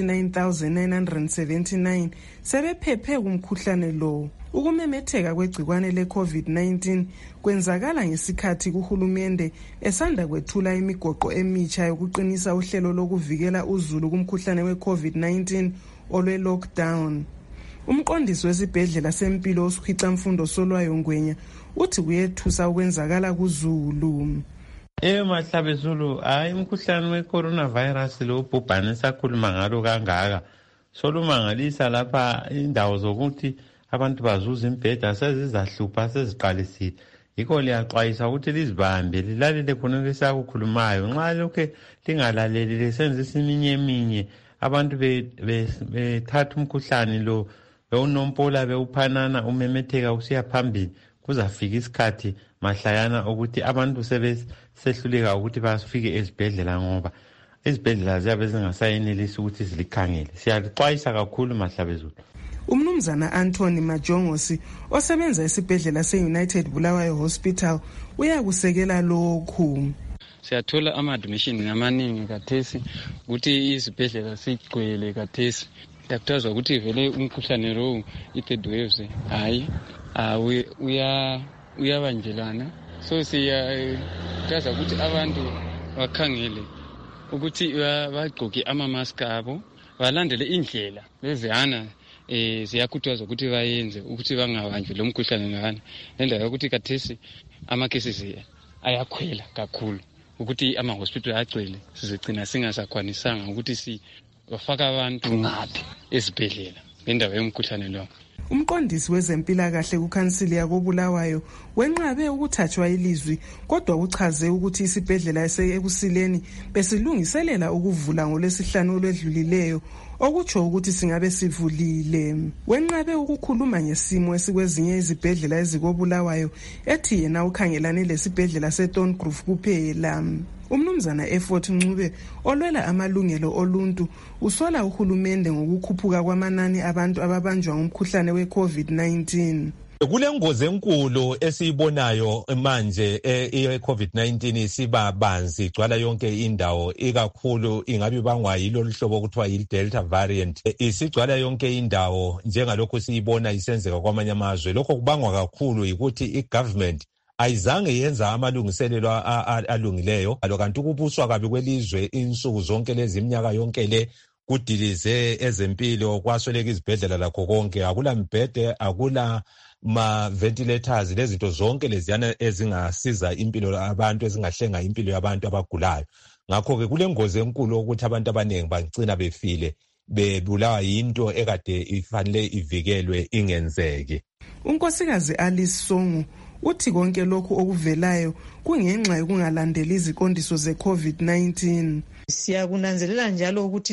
39,979 sebephephe kumkhuhlane lo. Ukumemetheka kwegcikwane le-COVID-19 kwenzakala ngesikhathi kuhulumende esanda kwethula imigoqo emitsha yokuqinisa uhlelo lokuvikela uzulu kumkhuhlane we-COVID-19 olwe-lockdown. Umqondisi wesibhedlela sempilo uSikhwicamfundo Solwayo Ngwenya uthi kuyethusa ukwenzakala kuzulu. Mahlabe Zulu, hayi umkhuhlane we-coronavirus lo ubhubhane sakhuluma ngalo kangaka solumangalisa lapha indawo zokuthi abantu bazuza imbheda sezizahlupha seziqalisile. Yikho liyaxwayisa ukuthi lizibambe lilalele khona lesakukhulumayo. Nxa lokhe lingalaleli lesenzisa eminye abantu bethatha umkhuhlane lo bewunompola bewuphanana umemetheka usiya phambili kuzafika isikhathi mahlayana ukuthi abantu sehluleka ukuthi bafike ezibhedlela ngoba izibhedlela ziyabe zingasayenelisi ukuthi zilikhangele. Siyaxwayisa kakhulu Mahlabe Zulu. Umnumzana Anthony Majongosi osebenza esibhedlela se-United Bulawayo Hospital uyakusekela lokhu. Siyathola ama-admission ngamaningi kathesi ukuthi izibhedlela sigcwele kathesi. Yakutazwa ukuthi vele umkhuhlane lo i-third waves hayi uyabanjelana. So siyataza ukuthi abantu bakhangele ukuthi bagqoke ama-mask abo balandele indlela lezihana ziyakhuthazwa ukuthi bayenze ukuthi bangabanjwe lo mkhuhlane ngani. Lendaba yokuthi kathesi ama-cases ayakhwela kakhulu ukuthi ama-hospital agcwele sizigcina singasakwanisanga ukuthi bafaka abantu ngaphi ezibhedlela ngendaba yomkhuhlane lo. Umqondisi wezempilakahle kukhansili yakobulawayo wenqabe ukuthathwa ilizwi kodwa uchaze ukuthi isibhedlela esekusileni besilungiselela ukuvula ngolwesihlanu olwedlulileyo okutsho ukuthi singabe sivulile. Wenqabe ukukhuluma ngesimo esikwezinye izibhedlela ezikobulawayo ethi yena ukhangelane lesibhedlela seThorngrove kuphela. Umnumzana Effort Ncube olwela amalungelo oluntu usola uhulumende ngokukhuphuka kwamanani abantu ababanjwa ngumkhuhlane we-COVID-19. Kulengozi enkulu esiyibonayo manje ye-COVID-19 isiba banzi igcwala yonke indawo, ikakhulu ingabe bangwa yilo luhlobo okuthiwa yi-Delta variant. Isigcwala yonke indawo njengalokhu siyibona isenzeka kwamanye amazwe. Lokho kubangwa kakhulu yikuthi i-government ayizange yenza amalungiselelo alungileyo, kanti ukubuswa kabi kwelizwe insuku zonke lezi iminyaka yonke le kudilize ezempilo, kwasweleka izibhedlela lakho konke, akula mbhede, akula ma-ventilators, lezinto zonke leziyana ezingasiza impilo abantu, ezingahlenga impilo yabantu abagulayo. Ngakho-ke kulengozi enkulu ukuthi abantu abaningi bagcina befile bebulawa yinto ekade ifanele ivikelwe ingenzeki. Unkosikazi Alice Songo uthi konke lokhu okuvelayo kungenxa yokungalandeli iziqondiso ze-COVID-19. Siyakunanzelela njalo ukuthi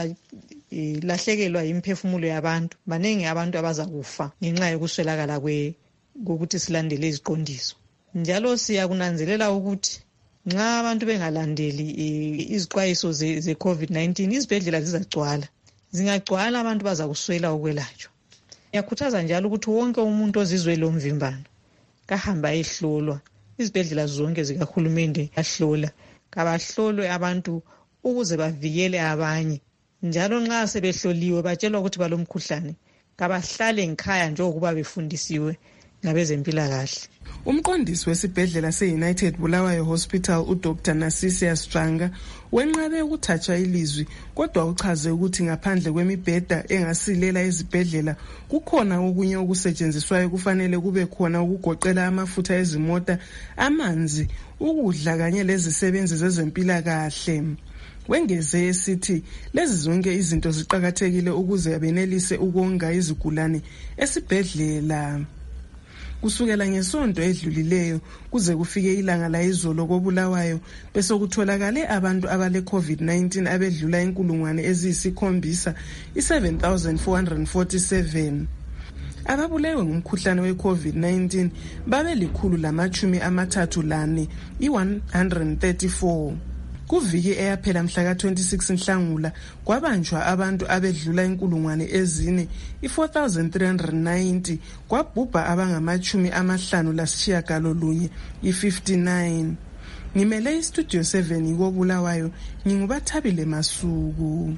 lahlekelwa imphefumulo yabantu. Baningi abantu abazakufa ngenxa yokuswelakala kokuthi silandele iziqondiso. Njalo siyakunanzelela ukuthi nxa abantu bengalandeli izixwayiso ze-COVID-19 izibhedlela zizagcwala. Zingagcwala abantu bazakuswela ukwelatshwa. Ngiyakhuthaza njalo ukuthi wonke umuntu ozizwe lo mvimbano kahamba ehlolwa. Izibhedlela zonke zikahulumende ahlola. Kabahlolwe abantu ukuze bavikele abanye. Njalo nxa sebehloliwe batshelwa ukuthi balomkhuhlane kabahlale ngekhaya njengokuba befundisiwe ngabezempilakahle. Umqondisi wesibhedlela se-United Bulawayo Hospital uDr. Nasisia Stranga wenqabe ukuthatha ilizwi, kodwa uchaze ukuthi ngaphandle kwemibheda engasilela ezibhedlela kukhona okunye okusetshenziswayo kufanele kube khona ukugoqela amafutha ezimota, amanzi, ukudla kanye lezisebenzi zezempilakahle. Wengeze esithi lezi zonke izinto ziqhakathekile ukuze benelise ukonga izigulane esibhedlela. Kusukela ngesonto edlulileyo kuze kufike ilanga la izolo koBulawayo bese kutholakale abantu abale COVID-19 abedlula inkulungwane eziyisi7 7,447. Ababulewe ngumkhuhlane we-COVID-19 babe 134 134. Kuviki eyaphela mhla ka-26 Nhlangula kwabanjwa abantu abedlula inkulungwane ezine 4,390, kwabhubha abangama-59 59. Ngimele iStudio 7 koBulawayo, ngingubathabile Masuku.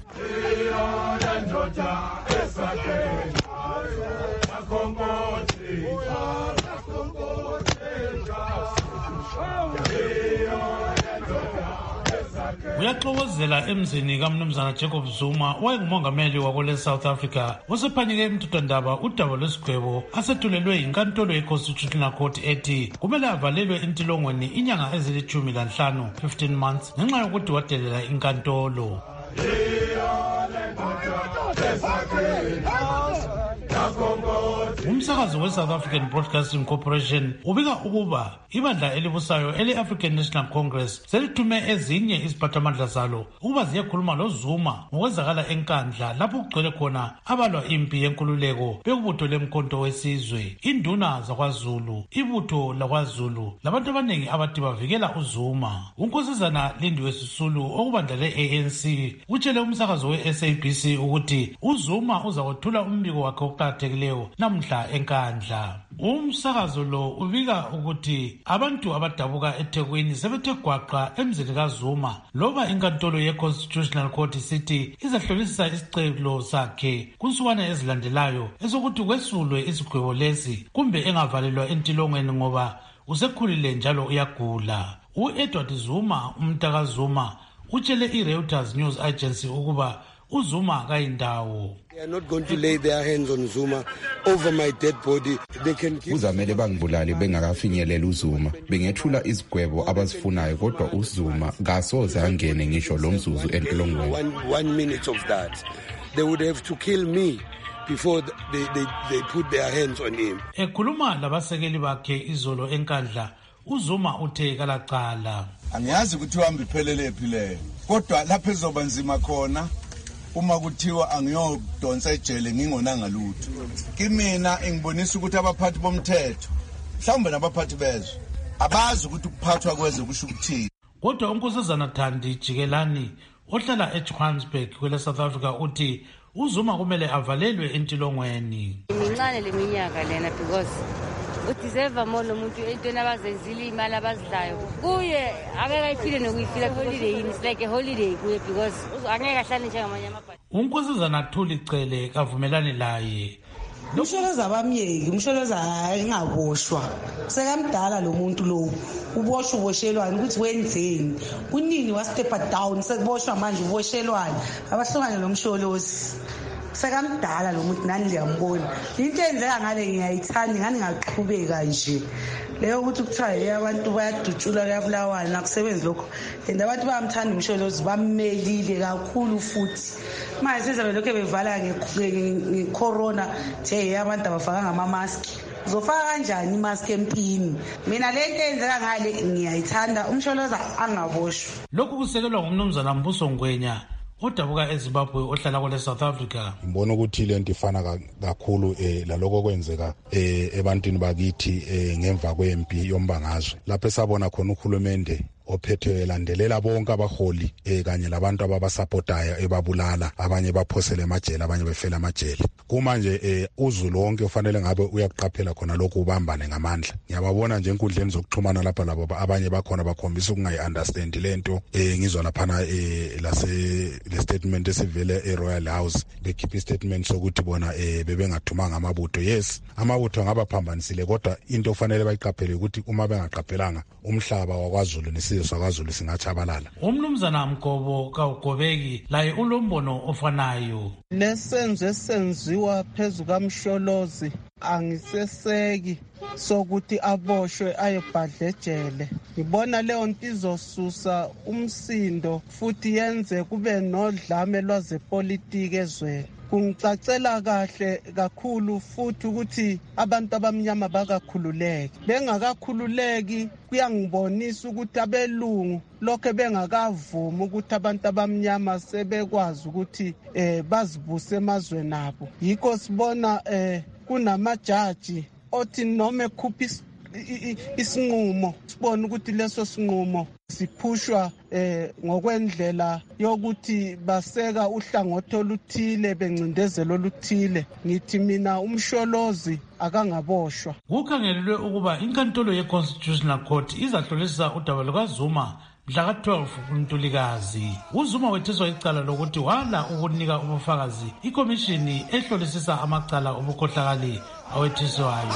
Uyaxokozela emzini kaMnumzana Jacob Zuma wayengumongameli wakule South Africa osephanyeke emthethwandaba udaba lwesigwebo asetulelwe yinkantolo ye-Constitutional Court ethi kumele avalelwe entilongweni inyanga ezili-15 15 months ngenxa yokuthi wadelela inkantolo. Umsakazi we-South African Broadcasting Corporation ubika ukuba ibandla elibusayo ele-African National Congress selithume ezinye iziphathamandla zalo ukuba ziyekhuluma loZuma ngokwenzakala enkandla lapho kugcwele khona abalwa impi yenkululeko bekubutho lemkhonto wesizwe, induna zakwaZulu, ibutho lakwaZulu labantu abaningi abathi bavikela uZuma. Unkosazana Lindiwe Sisulu okubandla le-ANC utshele umsakazi we-SABC ukuthi uZuma uzakwethula umbiko wakhe oqakathekileyo namhla enkandla. Umsakazo lo ubika ukuthi abantu abadabuka eThekwini sebethe gwaqa emzini kaZuma loba inkantolo ye-Constitutional Court City izahlolisisa isicelo sakhe kunsukwana ezilandelayo esokuthi kwesulwe isigwebo lesi kumbe engavalelwa entilongweni ngoba usekhulile njalo uyagula. U-Edward Zuma umntaka Zuma utshele i-Reuters News Agency ukuba uZuma kayindawo. They are not going to lay their hands on Zuma over my dead body. They can keep... Kuzamele bangibulali bengakafinyelela uZuma. Bengethula izigwebo abazifunayo kodwa uZuma kasoze angene ngisho lo mzuzu entilongweni. 1 minute of that. They would have to kill me before they put their hands on him. Ekhuluma labasekeli bakhe izolo enkandla uZuma uthe kalaqala. Angiyazi ukuthi uhambe iphelele phi leyo. Kodwa lapha ezoba nzima khona uma kuthiwa angiyodonsa ejele ngingonanga lutho. Kimina ngibonisa ukuthi abaphathi bomthetho mhlawumbe nabaphathi bezwe abazi ukuthi ukuphathwa kweze kusho ukuthini. kodwa unkosazana Thandi Jikelani ohlala eJohannesburg kwele South Africa uthi uZuma kumele avalelwe entilongweni. Imincane leminyaka lena because udeserve more lo muntu entweni abazenzile imali abazidlayo kuye akeke ayiphile nokuyifila holiday yini like a holiday kuye because angeke ahlale njengamanye amabhadi. Unkosazana Thuli Cele kavumelane laye. Umsholoza abamyeki umsholoza engaboshwa sekamdala lo muntu lo uboshelwane ukuthi wenzeni kunini wastepa down sekuboshwa manje uboshelwane abahlongane nomsholozi sekamdala lo muntu nani liyambona into enzeka ngale ngiyayithanda ngani ngaqhubeka nje leyo ukuthi kuthiwa abantu bayadutshula kuyabulawana nakusebenzi lokho and abantu bayamthanda umsholozi bammelile kakhulu futhi manje sizabe lokho bevala ngecorona nje abantu abafaka ngama-maski uzofaka kanjani imaski empini mina le nto enzeka ngale ngiyayithanda umsholoza angaboshwa. Lokhu kusekelwa ngumnumzana Mbuso Ngwenya odabuka eZimbabwe ohlala kwele South Africa. Ngibona ukuthi lento ifana kakhulu laloko kwenzeka ebantwini bakithi ngemva kwempi yombangazwe lapho esabona khona uhulumende ophethe landelela bonke abaholi kanye labantu ababasupportayo ebabulala abanye baphosele emajele abanye befela amajele. Kuma nje uzulu wonke ufanele ngabe uyaqaphela khona lokhu ubambane ngamandla. Ngiyababona nje enkundleni zokuxhumana lapha labo abanye bakhona bakhombisa ukungayi-understand lento ngizwa laphana le statement esivele eRoyal House bekhipha istatement sokuthi bona bebengathumanga amabutho. Yes, amabutho ngabaphambanisile kodwa into ofanele bayiqaphele ukuthi uma bengaqaphelanga umhlaba wakwaZulu nesizwe sakwaZulu singatshabalala. Umnumzana Mgobo kaUgobeki laye ulombono ofanayo. Lesenzo esenziwa phezu kaMsholozi angiseseki sokuthi aboshwe ayebhadlejele. Ngibona leyo nto izosusa umsindo futhi yenze kube nodlame lwazepolitiki ezweni. Kungicacela kahle kakhulu futhi ukuthi abantu abamnyama bakakhululeki. Bengakakhululeki kuyangibonisa ukuthi abelungu lokho bengakavumi ukuthi abantu abamnyama sebekwazi ukuthi bazibuse emazweni abo. Yikho sibona kunamajaji othi noma ekhupha isinqumo sibona ukuthi leso sinqumo siphushwa ngokwendlela yokuthi baseka uhlangothi oluthile bencindezelo oluthile. Ngithi mina umsholozi akangaboshwa. Kukhangelelwe ukuba inkantolo ye-Constitutional Court izahlolisisa udaba lukaZuma mhla ka-12 kuNtulikazi. UZuma wetheswa icala lokuthi wala ukunika ubufakazi ikomishini ehlolisisa amacala obukhohlakali awethiswayo.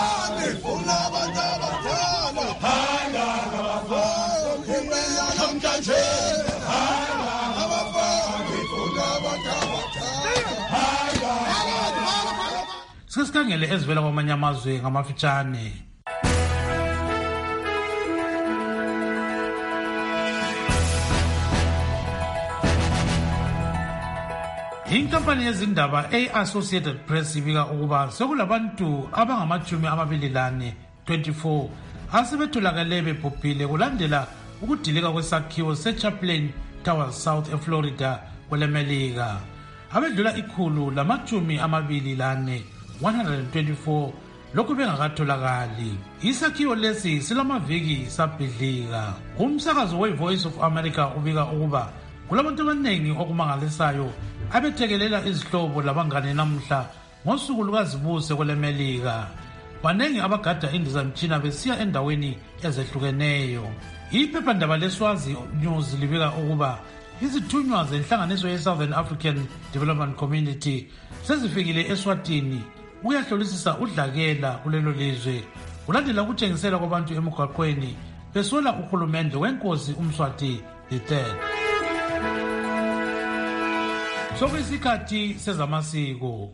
Sesikhangele ezivela kwamanye amazwe ngamafitshane. Inkampani yezindaba Associated Press ibika ukuba sekulabantu abangama-24 asebetholakale bebhubhile kulandela ukudilika kwesakhiwo seChaplain Towers South eFlorida kwelemelika. Abedlula 124 124 lokhu bengakatholakali. Isakhiwo lesi silamaviki sabhidlika. Umsakazo weVoice of America ubika ukuba kulabantu abaningi okumangalisayo abethekelela izihlobo labangane namhla ngosuku lukazibuse kwelemelika. Banengi abagada indizamtshina besiya endaweni ezehlukeneyo. Iphephandaba leSwazi News libika ukuba izithunywa zenhlanganiso ye-Southern African Development Community sezifikile eSwatini ukuyahlolisisa udlakela kulelo lizwe kulandela ukutshengisela kwabantu emgwaqweni besola uhulumende wenkosi uMswati III. Sokuyisikhathi sezamasiko.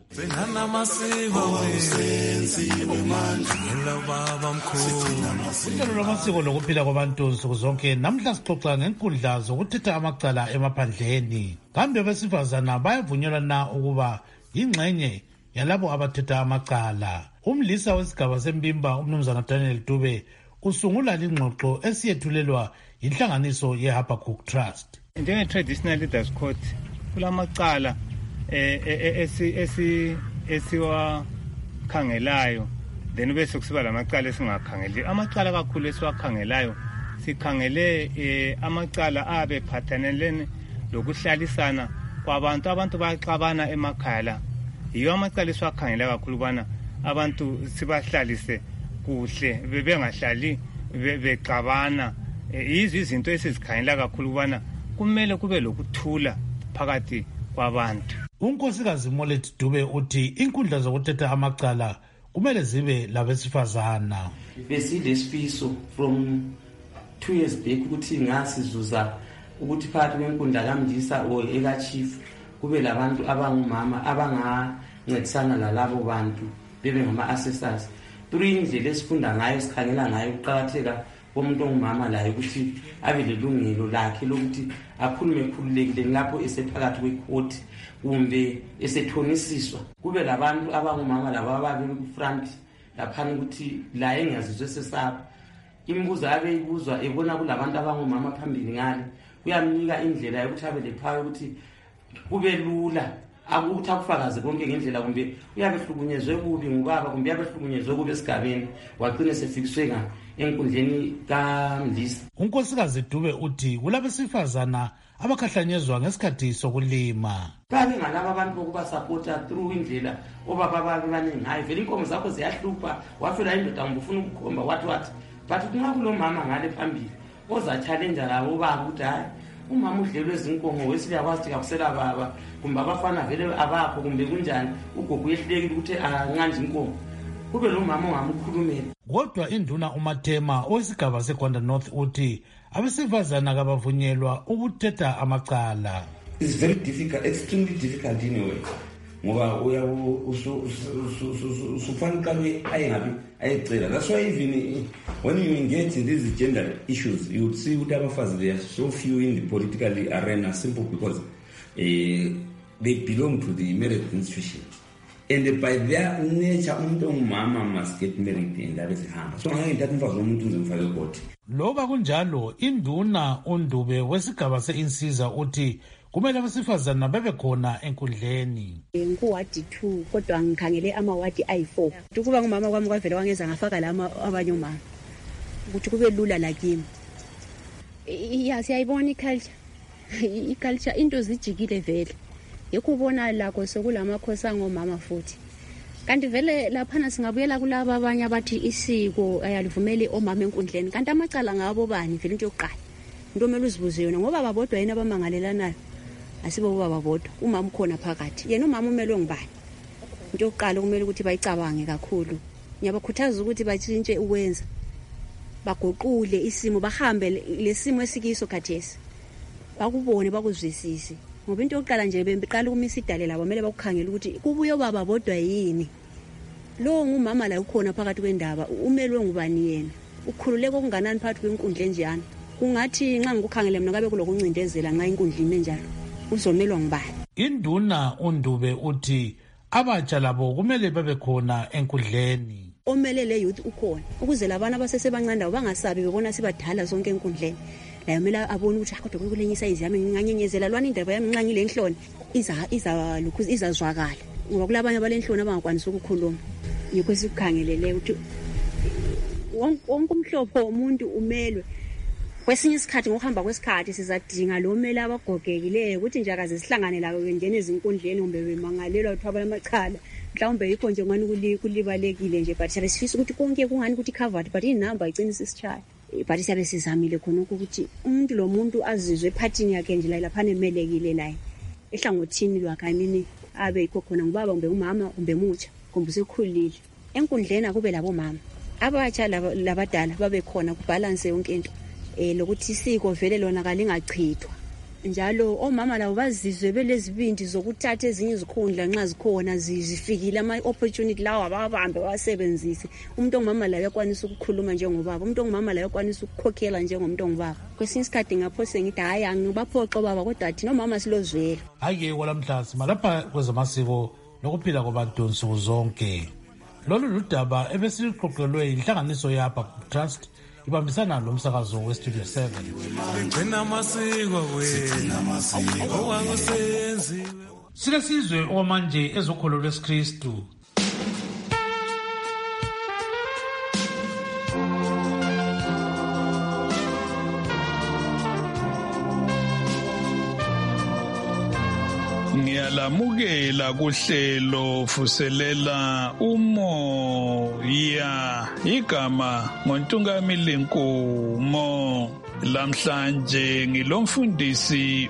Uhlelo lwamasiko lokuphila kwabantu nsuku zonke namhla sixoxa ngenkundla zokuthetha amacala emaphandleni. Kambe abesifazana bayavunyelwa na ukuba yingxenye yalabo abathetha amacala? Umlisa wesigaba seMbimba umnumzana Daniel Dube usungula lingxoxo esiyethulelwa inhlanganiso yeHabakkuk Trust. Njenge-Traditional Leaders Court kulamacala esiwakhangelayo then bese kusiba lamacala esingakhangeli. Amacala kakhulu esiwakhangelayo sikhangele amacala abe phathanelene lokuhlalisana abantu baxabana emakhaya la. Yiyo amacala esiwakhangela kakhulu bana abantu sibahlalise kuhle bengahlali bexabana. Yizo izinto esizikhangela kakhulu bana kumele kube lokuthula phakathi kwabantu. Unkosikazi Molet Dube uthi inkundla zokuthetha amacala kumele zibe labesifazana. Besilesifiso from 2 years back ukuthi ngasizuza ukuthi phakathi kwenkundla kaMdisa ekachief kube labantu abangumama abangancedisana lalabo bantu bebe ngama-assessors. 3 indlela esifunda ngayo sikhangela ngayo ukuqakatheka komuntu ongumama laye ukuthi abe lelungelo lakhe lokuthi akhulume khululekile lapho esephakathi kwecourt kumbe esethonisiswa. Kube labantu abangumama laba ababe kufront laphana ukuthi la engazizwe sesaba. Imibuzo abeyibuzwa ebona kulabantu abangumama phambili ngale kuyamnika indlela yokuthi abe lephawe ukuthi kube lula ukuthi akufakaze konke ngendlela kumbe uyabe hlukunyezwe kubi ngubaba kumbe uyabe hlukunyezwe kubi esigabeni wagcine sefikiswe enkundleni kaMdisa. Unkosikazi Dube uthi kulabesifazana abakhahlanyezwa ngesikhathi sokulima. Babe ngalaba abantu bokuba supporta through indlela obaba babe baningi ngayo. Vele inkomo zakho ziyahlupha wafela indoda ngifuna ukukhomba wathi but kunga kulomama ngale phambili oza challenge labo baba ukuthi hayi umama udlelwe izinkomo wesile yakwazi kakusela baba kumbe abafana vele abakho kumbe kunjani ugogo yehlulekile ukuthi anqanje inkomo kube lo mama ongamkhulumela. Kodwa induna uMathema owesigaba seGwanda North uthi abesifazana kabavunyelwa ukuthetha amacala. It's very difficult, extremely difficult in a way. Ngoba usufanele ayicela. That's why even when you engage in these gender issues, you would see that they are so few in the political arena simply because they belong to the marriage institution. And by their nature, umama must get married and that is hard. So I that was umuntu uzemfaka court. Loba kunjalo induna uNdube wesigaba seInsiza uthi kumele abesifazana bebe khona enkundleni. Ngwadi 2 kodwa ngikhangele amawadi ayi4. Ukuba ngumama kwami kwavela wangeza ngafaka lama abanye umama. Ukuthi kube lula la kimi. Siyayibona iculture into zijikile vele. Yekubona lakho sokulamakhosi angomama futhi. Kanti vele laphana singabuyela kulabo abanye abathi isiko ayalivumeli omama enkundleni. Kanti amacala ngabo bani vele into yokuqala. Into omele uzibuze yona ngoba babodwa yena abamangalelanayo. Asibo baba bodwa umama ukhona phakathi. Yena umama umele ngubani? Into yokuqala kumele ukuthi bayicabange kakhulu. Ngiyabakhuthaza ukuthi batshintshe ukwenza. Bagoqule isimo bahambe lesimo esikiso khathesi. Bakubone bakuzwisise. Ngoba into yokuqala nje beqala ukumisa idale labo kumele bakukhangela ukuthi kubuyo baba bodwa yini. Lo ngumama la ukhona phakathi kwendaba umelwe ngubani yena. Ukhululeke okunganani phakathi kwenkundla enjani. Kungathi nxa ngikukhangele mina ngabe kulokuncindezela nxa inkundleni enjalo. Uzomelwa ngubani? Induna uNdube uthi abatsha labo kumele bebe khona enkundleni. Omelele youth ukhona ukuze labana abasesebancane bangasabi bebona sibadala zonke enkundleni. La yomela abona ukuthi kodwa kulenyisa izami nginganyenyezela lwana indaba yami nqanyile enhloni izazwakala ngoba kulabanye abalenhloni abangakwanisa ukukhuluma. Yikho sikukhangelele ukuthi wonke umhlobo womuntu umelwe. Kwesinye isikhathi ngokuhamba kwesikhathi sizadinga lo mele abagogekileyo ukuthi nje akaze sihlangane lawo ngene ezinkundleni kumbe bemangalelwa ukuthi abalamachala mhlawumbe yikho nje ngani kulibalekile nje but siyabe sifisa ukuthi konke kungani ukuthi covered but inamba icinisa isichaya but siyabe sizamile khona ukuthi umuntu lo muntu azizwe ephathini yakhe nje laphana emelekile naye ehlangothini lwakhe imini abe yikho khona ngubaba kumbe umama kumbe mutsha kumbe usekhulile enkundleni akube labo mama abatsha labadala babe khona kubalance yonke into lokuthi isiko vele lona kalingachithwa njalo omama labo bazizwe belezibindi zokuthatha ezinye izikhundla nxa zikhona zifikile ama opportunity lawo ababambe wasebenzise umuntu ongumama la yakwanisa ukukhuluma njengobaba umuntu ongumama la yakwanisa ukukhokhela njengomuntu ongubaba kwesinye isikhathi ngaphose ngithi hayi angibaphoxa baba kodwa thina omama silozwela hayi kwalamhlazi malapha kwezamasiko nokuphila kwabantu nsuku zonke lolu ludaba ebesiliqoqelwe inhlanganiso yapa Trust ibambisana lomsakazo weStudio 7. Silesizwe omanje ezokholo lwesikristu. Ngiyalamukela kuhlelo vuselela umoya igama ngoNtungamili Nkumo. Lamhlanje ngilomfundisi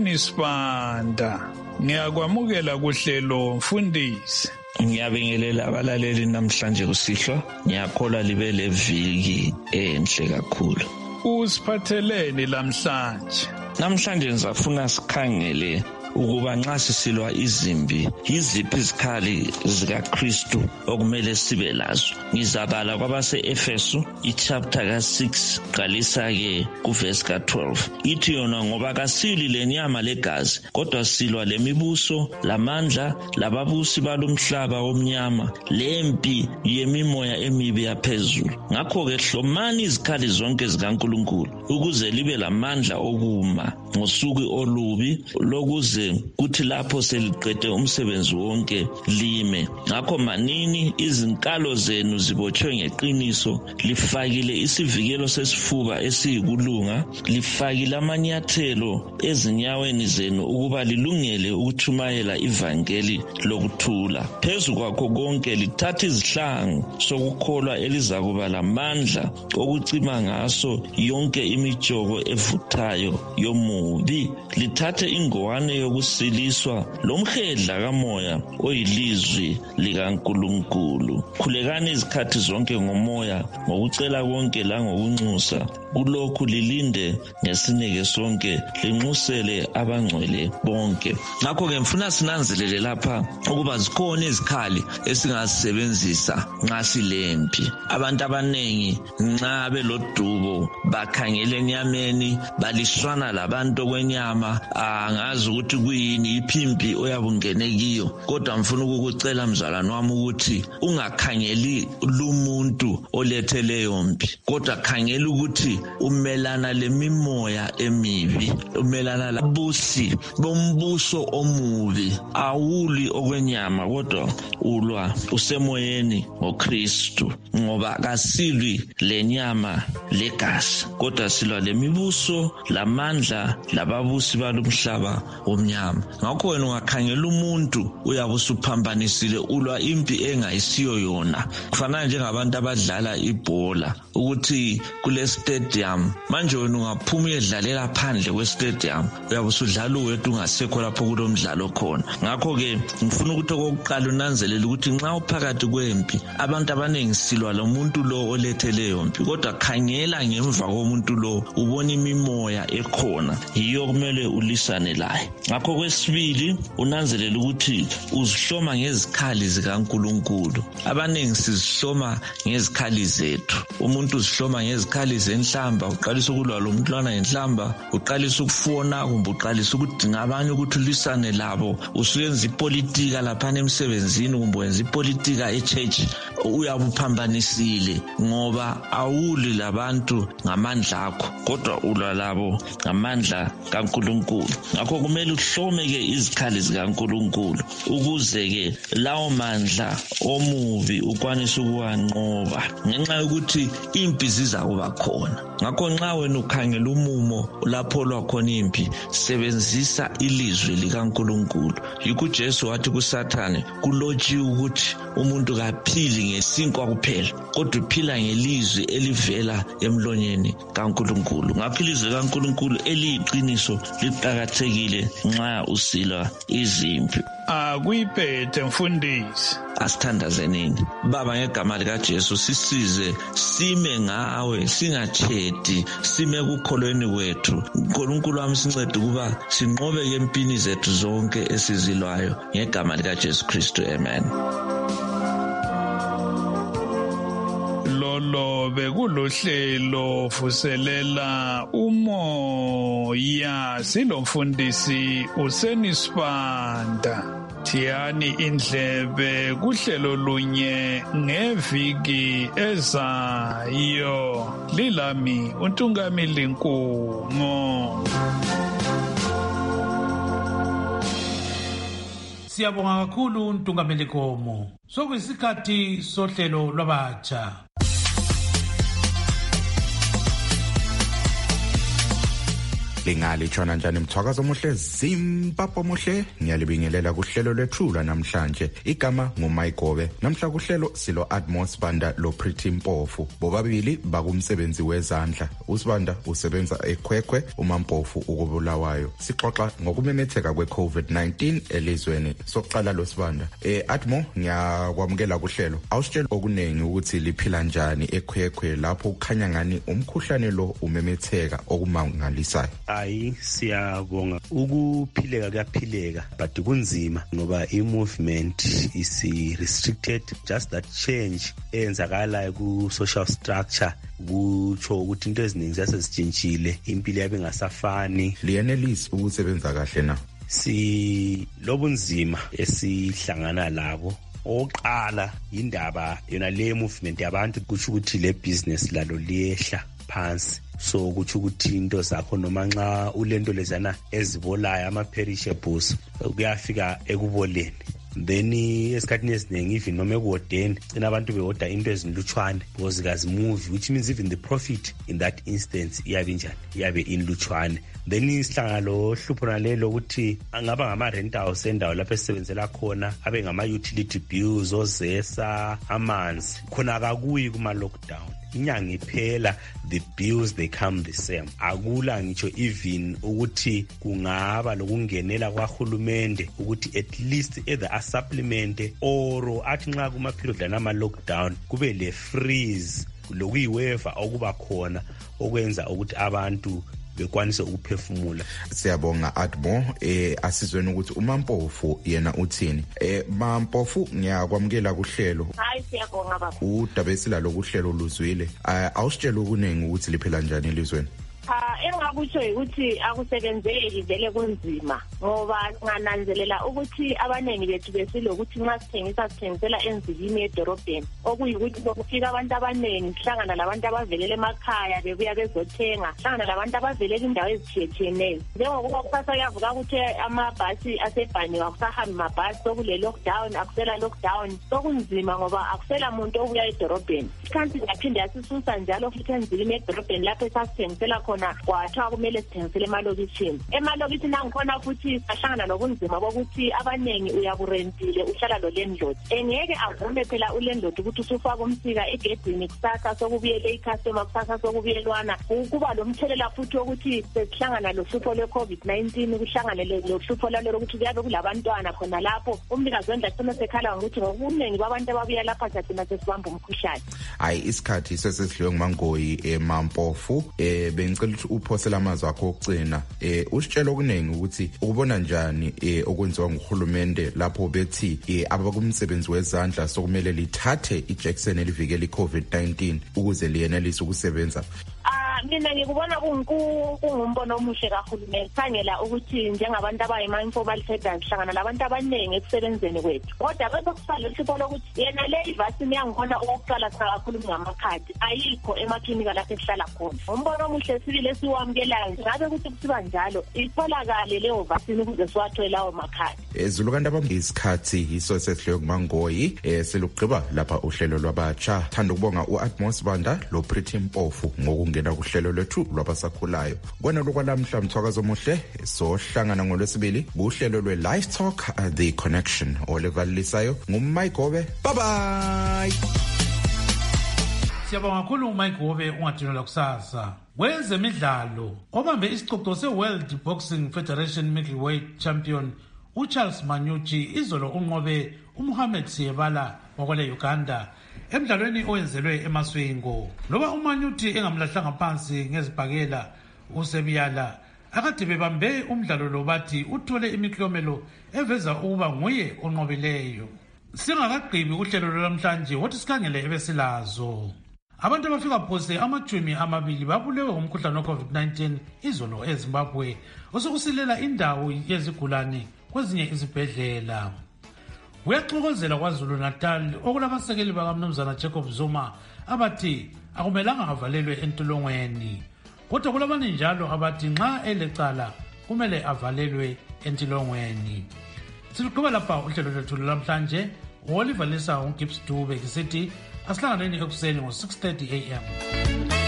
uSenisibanda. Ngiyakwamukela kuhlelo mfundisi. Ngiyabingelela abalaleli namhlanje kusihlwa. Ngiyakholwa libe leviki enhle kakhulu. Usiphatheleni lamhlanje? Namhlanje ngizafuna sikhangele ukuba nxa sisilwa izimpi yiziphi izikhali zikaKristu okumele sibe lazo. Ngizabala kwabase-Efesu ichapter ka-6 qalisa-ke kuvesi ka-12. Ithi yona ngoba kasili lenyama legazi kodwa silwa lemibuso, lamandla, lababusi balomhlaba womnyama, lempi yemimoya emibi yaphezulu. Ngakho-ke hlomani izikhali zonke zikaNkulunkulu ukuze libe lamandla okuma ngosuku olubi lokuze kuthi lapho seliqede umsebenzi wonke lime. Ngakho manini izinkalo zenu zibotshwe ngeqiniso, lifakile isivikelo sesifuba esiyikulunga, lifakile amanyathelo ezinyaweni zenu ukuba lilungele ukuthumayela ivangeli lokuthula. Phezu kwakho konke lithatha izihlangu sokukholwa elizakuba lamandla okucima ngaso yonke imitshoko evuthayo yomubi. Lithathe ingwane yokusiliswa lomhedla kamoya oyilizwi likaNkulunkulu. Khulekani izikhathi zonke ngomoya, ngokucela konke langokunxusa. Kulokhu lilinde ngesineke sonke, linxusele abangcwele bonke. Ngakho-ke ngifuna sinanzelele lapha ukuba zikhona izikhali esingazisebenzisa nxa silempi. Abantu abanengi nxa belodubo bakhangele enyameni, balishwana labantu okwenyama, angazi ukuthi kuyini iphimbi oyabungene kiyo. Kodwa ngifuna ukukucela mzalwane wami ukuthi ungakhangeli lumuntu olethe leyo mpi, kodwa khangela ukuthi umelana lemimoya emibi, umelana labusi bombuso omubi. Awuli okwenyama kodwa ulwa usemoyeni ngoKristu, ngoba kasilwi lenyama legazi kodwa silwa lemibuso, lamandla, lababusi balomhlaba omnyama. Ngakho wena ungakhangela umuntu uyabe usuphambanisile, ulwa impi engayisiyo yona. Kufanana njengabantu abadlala ibhola ukuthi kule stadium, manje wena ungaphuma uyedlalela phandle kwe-stadium, uyabe usudlala uwedwa ungasekho lapho kulomdlalo khona. Ngakho-ke ngifuna ukuthi okokuqala unanzelele ukuthi nxa uphakathi kwempi, abantu abaningi silwa lo muntu lo olethe leyo mpi, kodwa khangela ngemva komuntu lo ubona imimoya ekhona, yiyo kumele ulisane laye. Ngakho kwesibili unanzelele ukuthi uzihloma ngezikhali zikaNkulunkulu. Abaningi sizihloma ngezikhali zethu. Umuntu uzihloma ngezikhali zenhlamba, uqalisa ukulwa lo mntwana ngenhlamba, uqalisa ukufona kumbe uqalisa ukudinga abanye ukuthi ulisane labo, usuyenza ipolitika lapha emsebenzini kumbe wenza ipolitika echurch, uyabe uphambanisile ngoba awuli labantu ngamandla akho kodwa ulwa labo ngamandla kaNkulunkulu. Ngakho kumele uhlome-ke izikhali zikaNkulunkulu ukuze-ke lawo mandla omubi ukwanise ukuwanqoba, ngenxa yokuthi impi ziza kuba khona. Ngakho nxa wena ukhangela umumo lapho lwakhona impi, sebenzisa ilizwi likaNkulunkulu. Yikho uJesu wathi kuSathane, kulotshiwe ukuthi umuntu kaphili ngesinkwa kuphela kodwa uphila ngelizwi elivela emlonyeni kaNkulunkulu. Ngakho ilizwi likaNkulunkulu eliyiqiniso liqakathekile nxa usilwa izimpi. Akuyiphethe mfundisi. Asithandazenini. Baba, ngegama likaJesu sisize sime ngawe, singatshedi, sime kukholweni kwethu. uNkulunkulu wami sincede ukuba sinqobeke empini zethu zonke esizilwayo ngegama likaJesu Kristu. Amen. Lolo bekulohlelo vuselela umoya, silomfundisi uSenisibanda. Thiyani indlebe kuhlelo lunye ngeviki ezayo. Lilami uNtungamili Nkumo. Siyabonga kakhulu uNtungamili Nkumo. Sokuyisikhathi sohlelo lwabatsha. lingali tshona njani mthwakazo omuhle Zimbabwe omuhle ngiyalibingelela kuhlelo lwethula namhlanje igama nguMayigobe namhla kuhlelo silo Admos Banda lo Pretty Mpofu bobabili bakumsebenzi wezandla uSibanda usebenza eKhwekhwe uMampofu ukubulawayo sixoxa ngokumemetheka kweCovid-19 elizweni sokuqala lo Sibanda Admo ngiyakwamukela kuhlelo awusitshela okunengi ukuthi liphila njani eKhwekhwe lapho ukhanya ngani umkhuhlane lo umemetheka okumangalisayo Hayi siyabonga ukuphileka kuyaphileka but kunzima ngoba i-movement is restricted just that change eyenzakala ku social structure kutsho ukuthi into eziningi zasezitshintshile impilo yabe ngasafani liyenelisi ukusebenza kahle na si lobunzima esihlangana labo oqala indaba yona le movement yabantu kutsho ukuthi le business lalo liyehla phansi so kutsho ukuthi into zakho noma nxa ulento lezana ezibolayo ama-perishables kuyafika ekuboleni then esikhathini esiningi even noma ekuwodeni cina abantu bewoda into ezinlutshwane because kazimuvi which means even the profit in that instance iyabe njani iyabe inlutshwane then isihlangana lo hlupho nalelo ukuthi angaba ngama-rent house endawo lapho esisebenzela khona abe ngama-utility bills ozesa amanzi khona kakuyi kuma-lockdown inyanga iphela the bills they come the same akula ngitsho even ukuthi kungaba lokungenela kwahulumende ukuthi at least either a supplement or athi nxa kuma period lana lockdown kube le freeze lokuyiweva okuba khona okwenza ukuthi abantu bekwanise ukuphefumula siyabonga Admo asizweni ukuthi uMampofu yena uthini Mampofu ngiyakwamukela kuhlelo hayi siyabonga baba udaba esilalo kuhlelo luzwile awusitshela ukuningi ukuthi liphela njani elizweni engakutsho ukuthi akusebenzeki vele kunzima ngoba ngananzelela ukuthi abanengi bethu besilokuthi nxa sithengisela enzikini edorobheni okuyikuthi kokufika abantu abanengi sihlangana labantu abavelela emakhaya bebuya bezothenga sihlangana labantu abavelela indawo ezitshiyetshiyeneyo njengokuba kusasa kuyavuka ukuthi amabhasi asebhaniwe akusahambi mabhasi sokule lockdown akusela lockdown sokunzima ngoba akusela muntu obuya edorobheni kanti yaphinde yasisusa njalo futhi enzikini edorobheni lapho esasithengisela khona kwathiwa kumele sithengisele emalokishini angikhona futhi sahlangana nobunzima bokuthi abanengi uyaburentile uhlala lo landlord engeke avume phela ulandlord ukuthi usufaka umsika egedini kusasa sokubuyele icustomer kusasa sokubuyelwana kuba lomthelela futhi ukuthi sesihlangana lohlupho lwe-COVID-19 kuhlangane lohlupho lalo ukuthi kuyabe kulabantwana khona lapho umnikazi wendlu agcina sekhala ngokuthi ngobuningi babantu ababuya lapha sagcina sesibamba umkhuhlane hayi isikhathi sesidliwe nguMangoyi eMampofu bengicela ukuthi uphosela amazwi akho okugcina usitshela okuningi ukuthi ukubona njani okwenziwa nguhulumende lapho bethi abakumsebenzi wezandla sokumele lithathe iJackson elivikela iCovid-19 ukuze liyenelise ukusebenza mina ngikubona kungumbono omuhle kahulumeni khangela ukuthi njengabantu abayima-informal traders hlangana labantu abaningi ekusebenzeni kwethu kodwa bese kusale uhlupho lokuthi yena le ivasini yangikhona okokuqala singakakhulumi ngamakhadi ayikho emaklinika lapho esihlala khona umbono omuhle sibili esiwamukelayo ngabe ukuthi kusiba njalo itholakale leyo vasini ukuze siwathole lawo makhadi Zulu kanti abambe isikhathi yiso sesidliwe nguMangoyi selugqiba lapha uhlelo lwabatsha thanda ukubonga uAdmos Banda lo Pretty Mpofu ngokungena uhlelo lwethu lwabasakhulayo kwana lokwalamhla mthwakazo omuhle sohlangana ngolwesibili kuhlelo lwe-Live Talk The Connection olevalisayo nguMayigobe bye bye Siyabonga kakhulu uMayigobe ungadinelwa kusasa kwezemidlalo obambe isicoco se-World Boxing Federation middleweight champion uCharles Manyuchi izolo unqobe uMohamed Siyebala wakwele Uganda emdlalweni owenzelwe eMaswingo loba uManyuthi engamlahlanga phansi ngezibhakela uSebiyala akade bebambe umdlalo lo bathi uthole imiklomelo eveza ukuba nguye onqobileyo singakagqibi uhlelo lwamhlanje wothi sikhangele ebesilazo abantu abafika phose amajumi amabili babulewe ngumkhuhlane we-COVID-19 izolo eZimbabwe osokusilela indawo yezigulane kwezinye izibhedlela kuyaxokozela kwaZulu Natal okulabasekeli bakaMnumzana Jacob Zuma abathi akumelanga avalelwe entolongweni kodwa kulabanye njalo abathi nxa elecala kumele avalelwe entolongweni siluqhuba lapha uhlelo lwethu lamhlanje Oliver Lisa uGibbs Dube ngisithi asihlanganeni ekuseni ngo 6:30 AM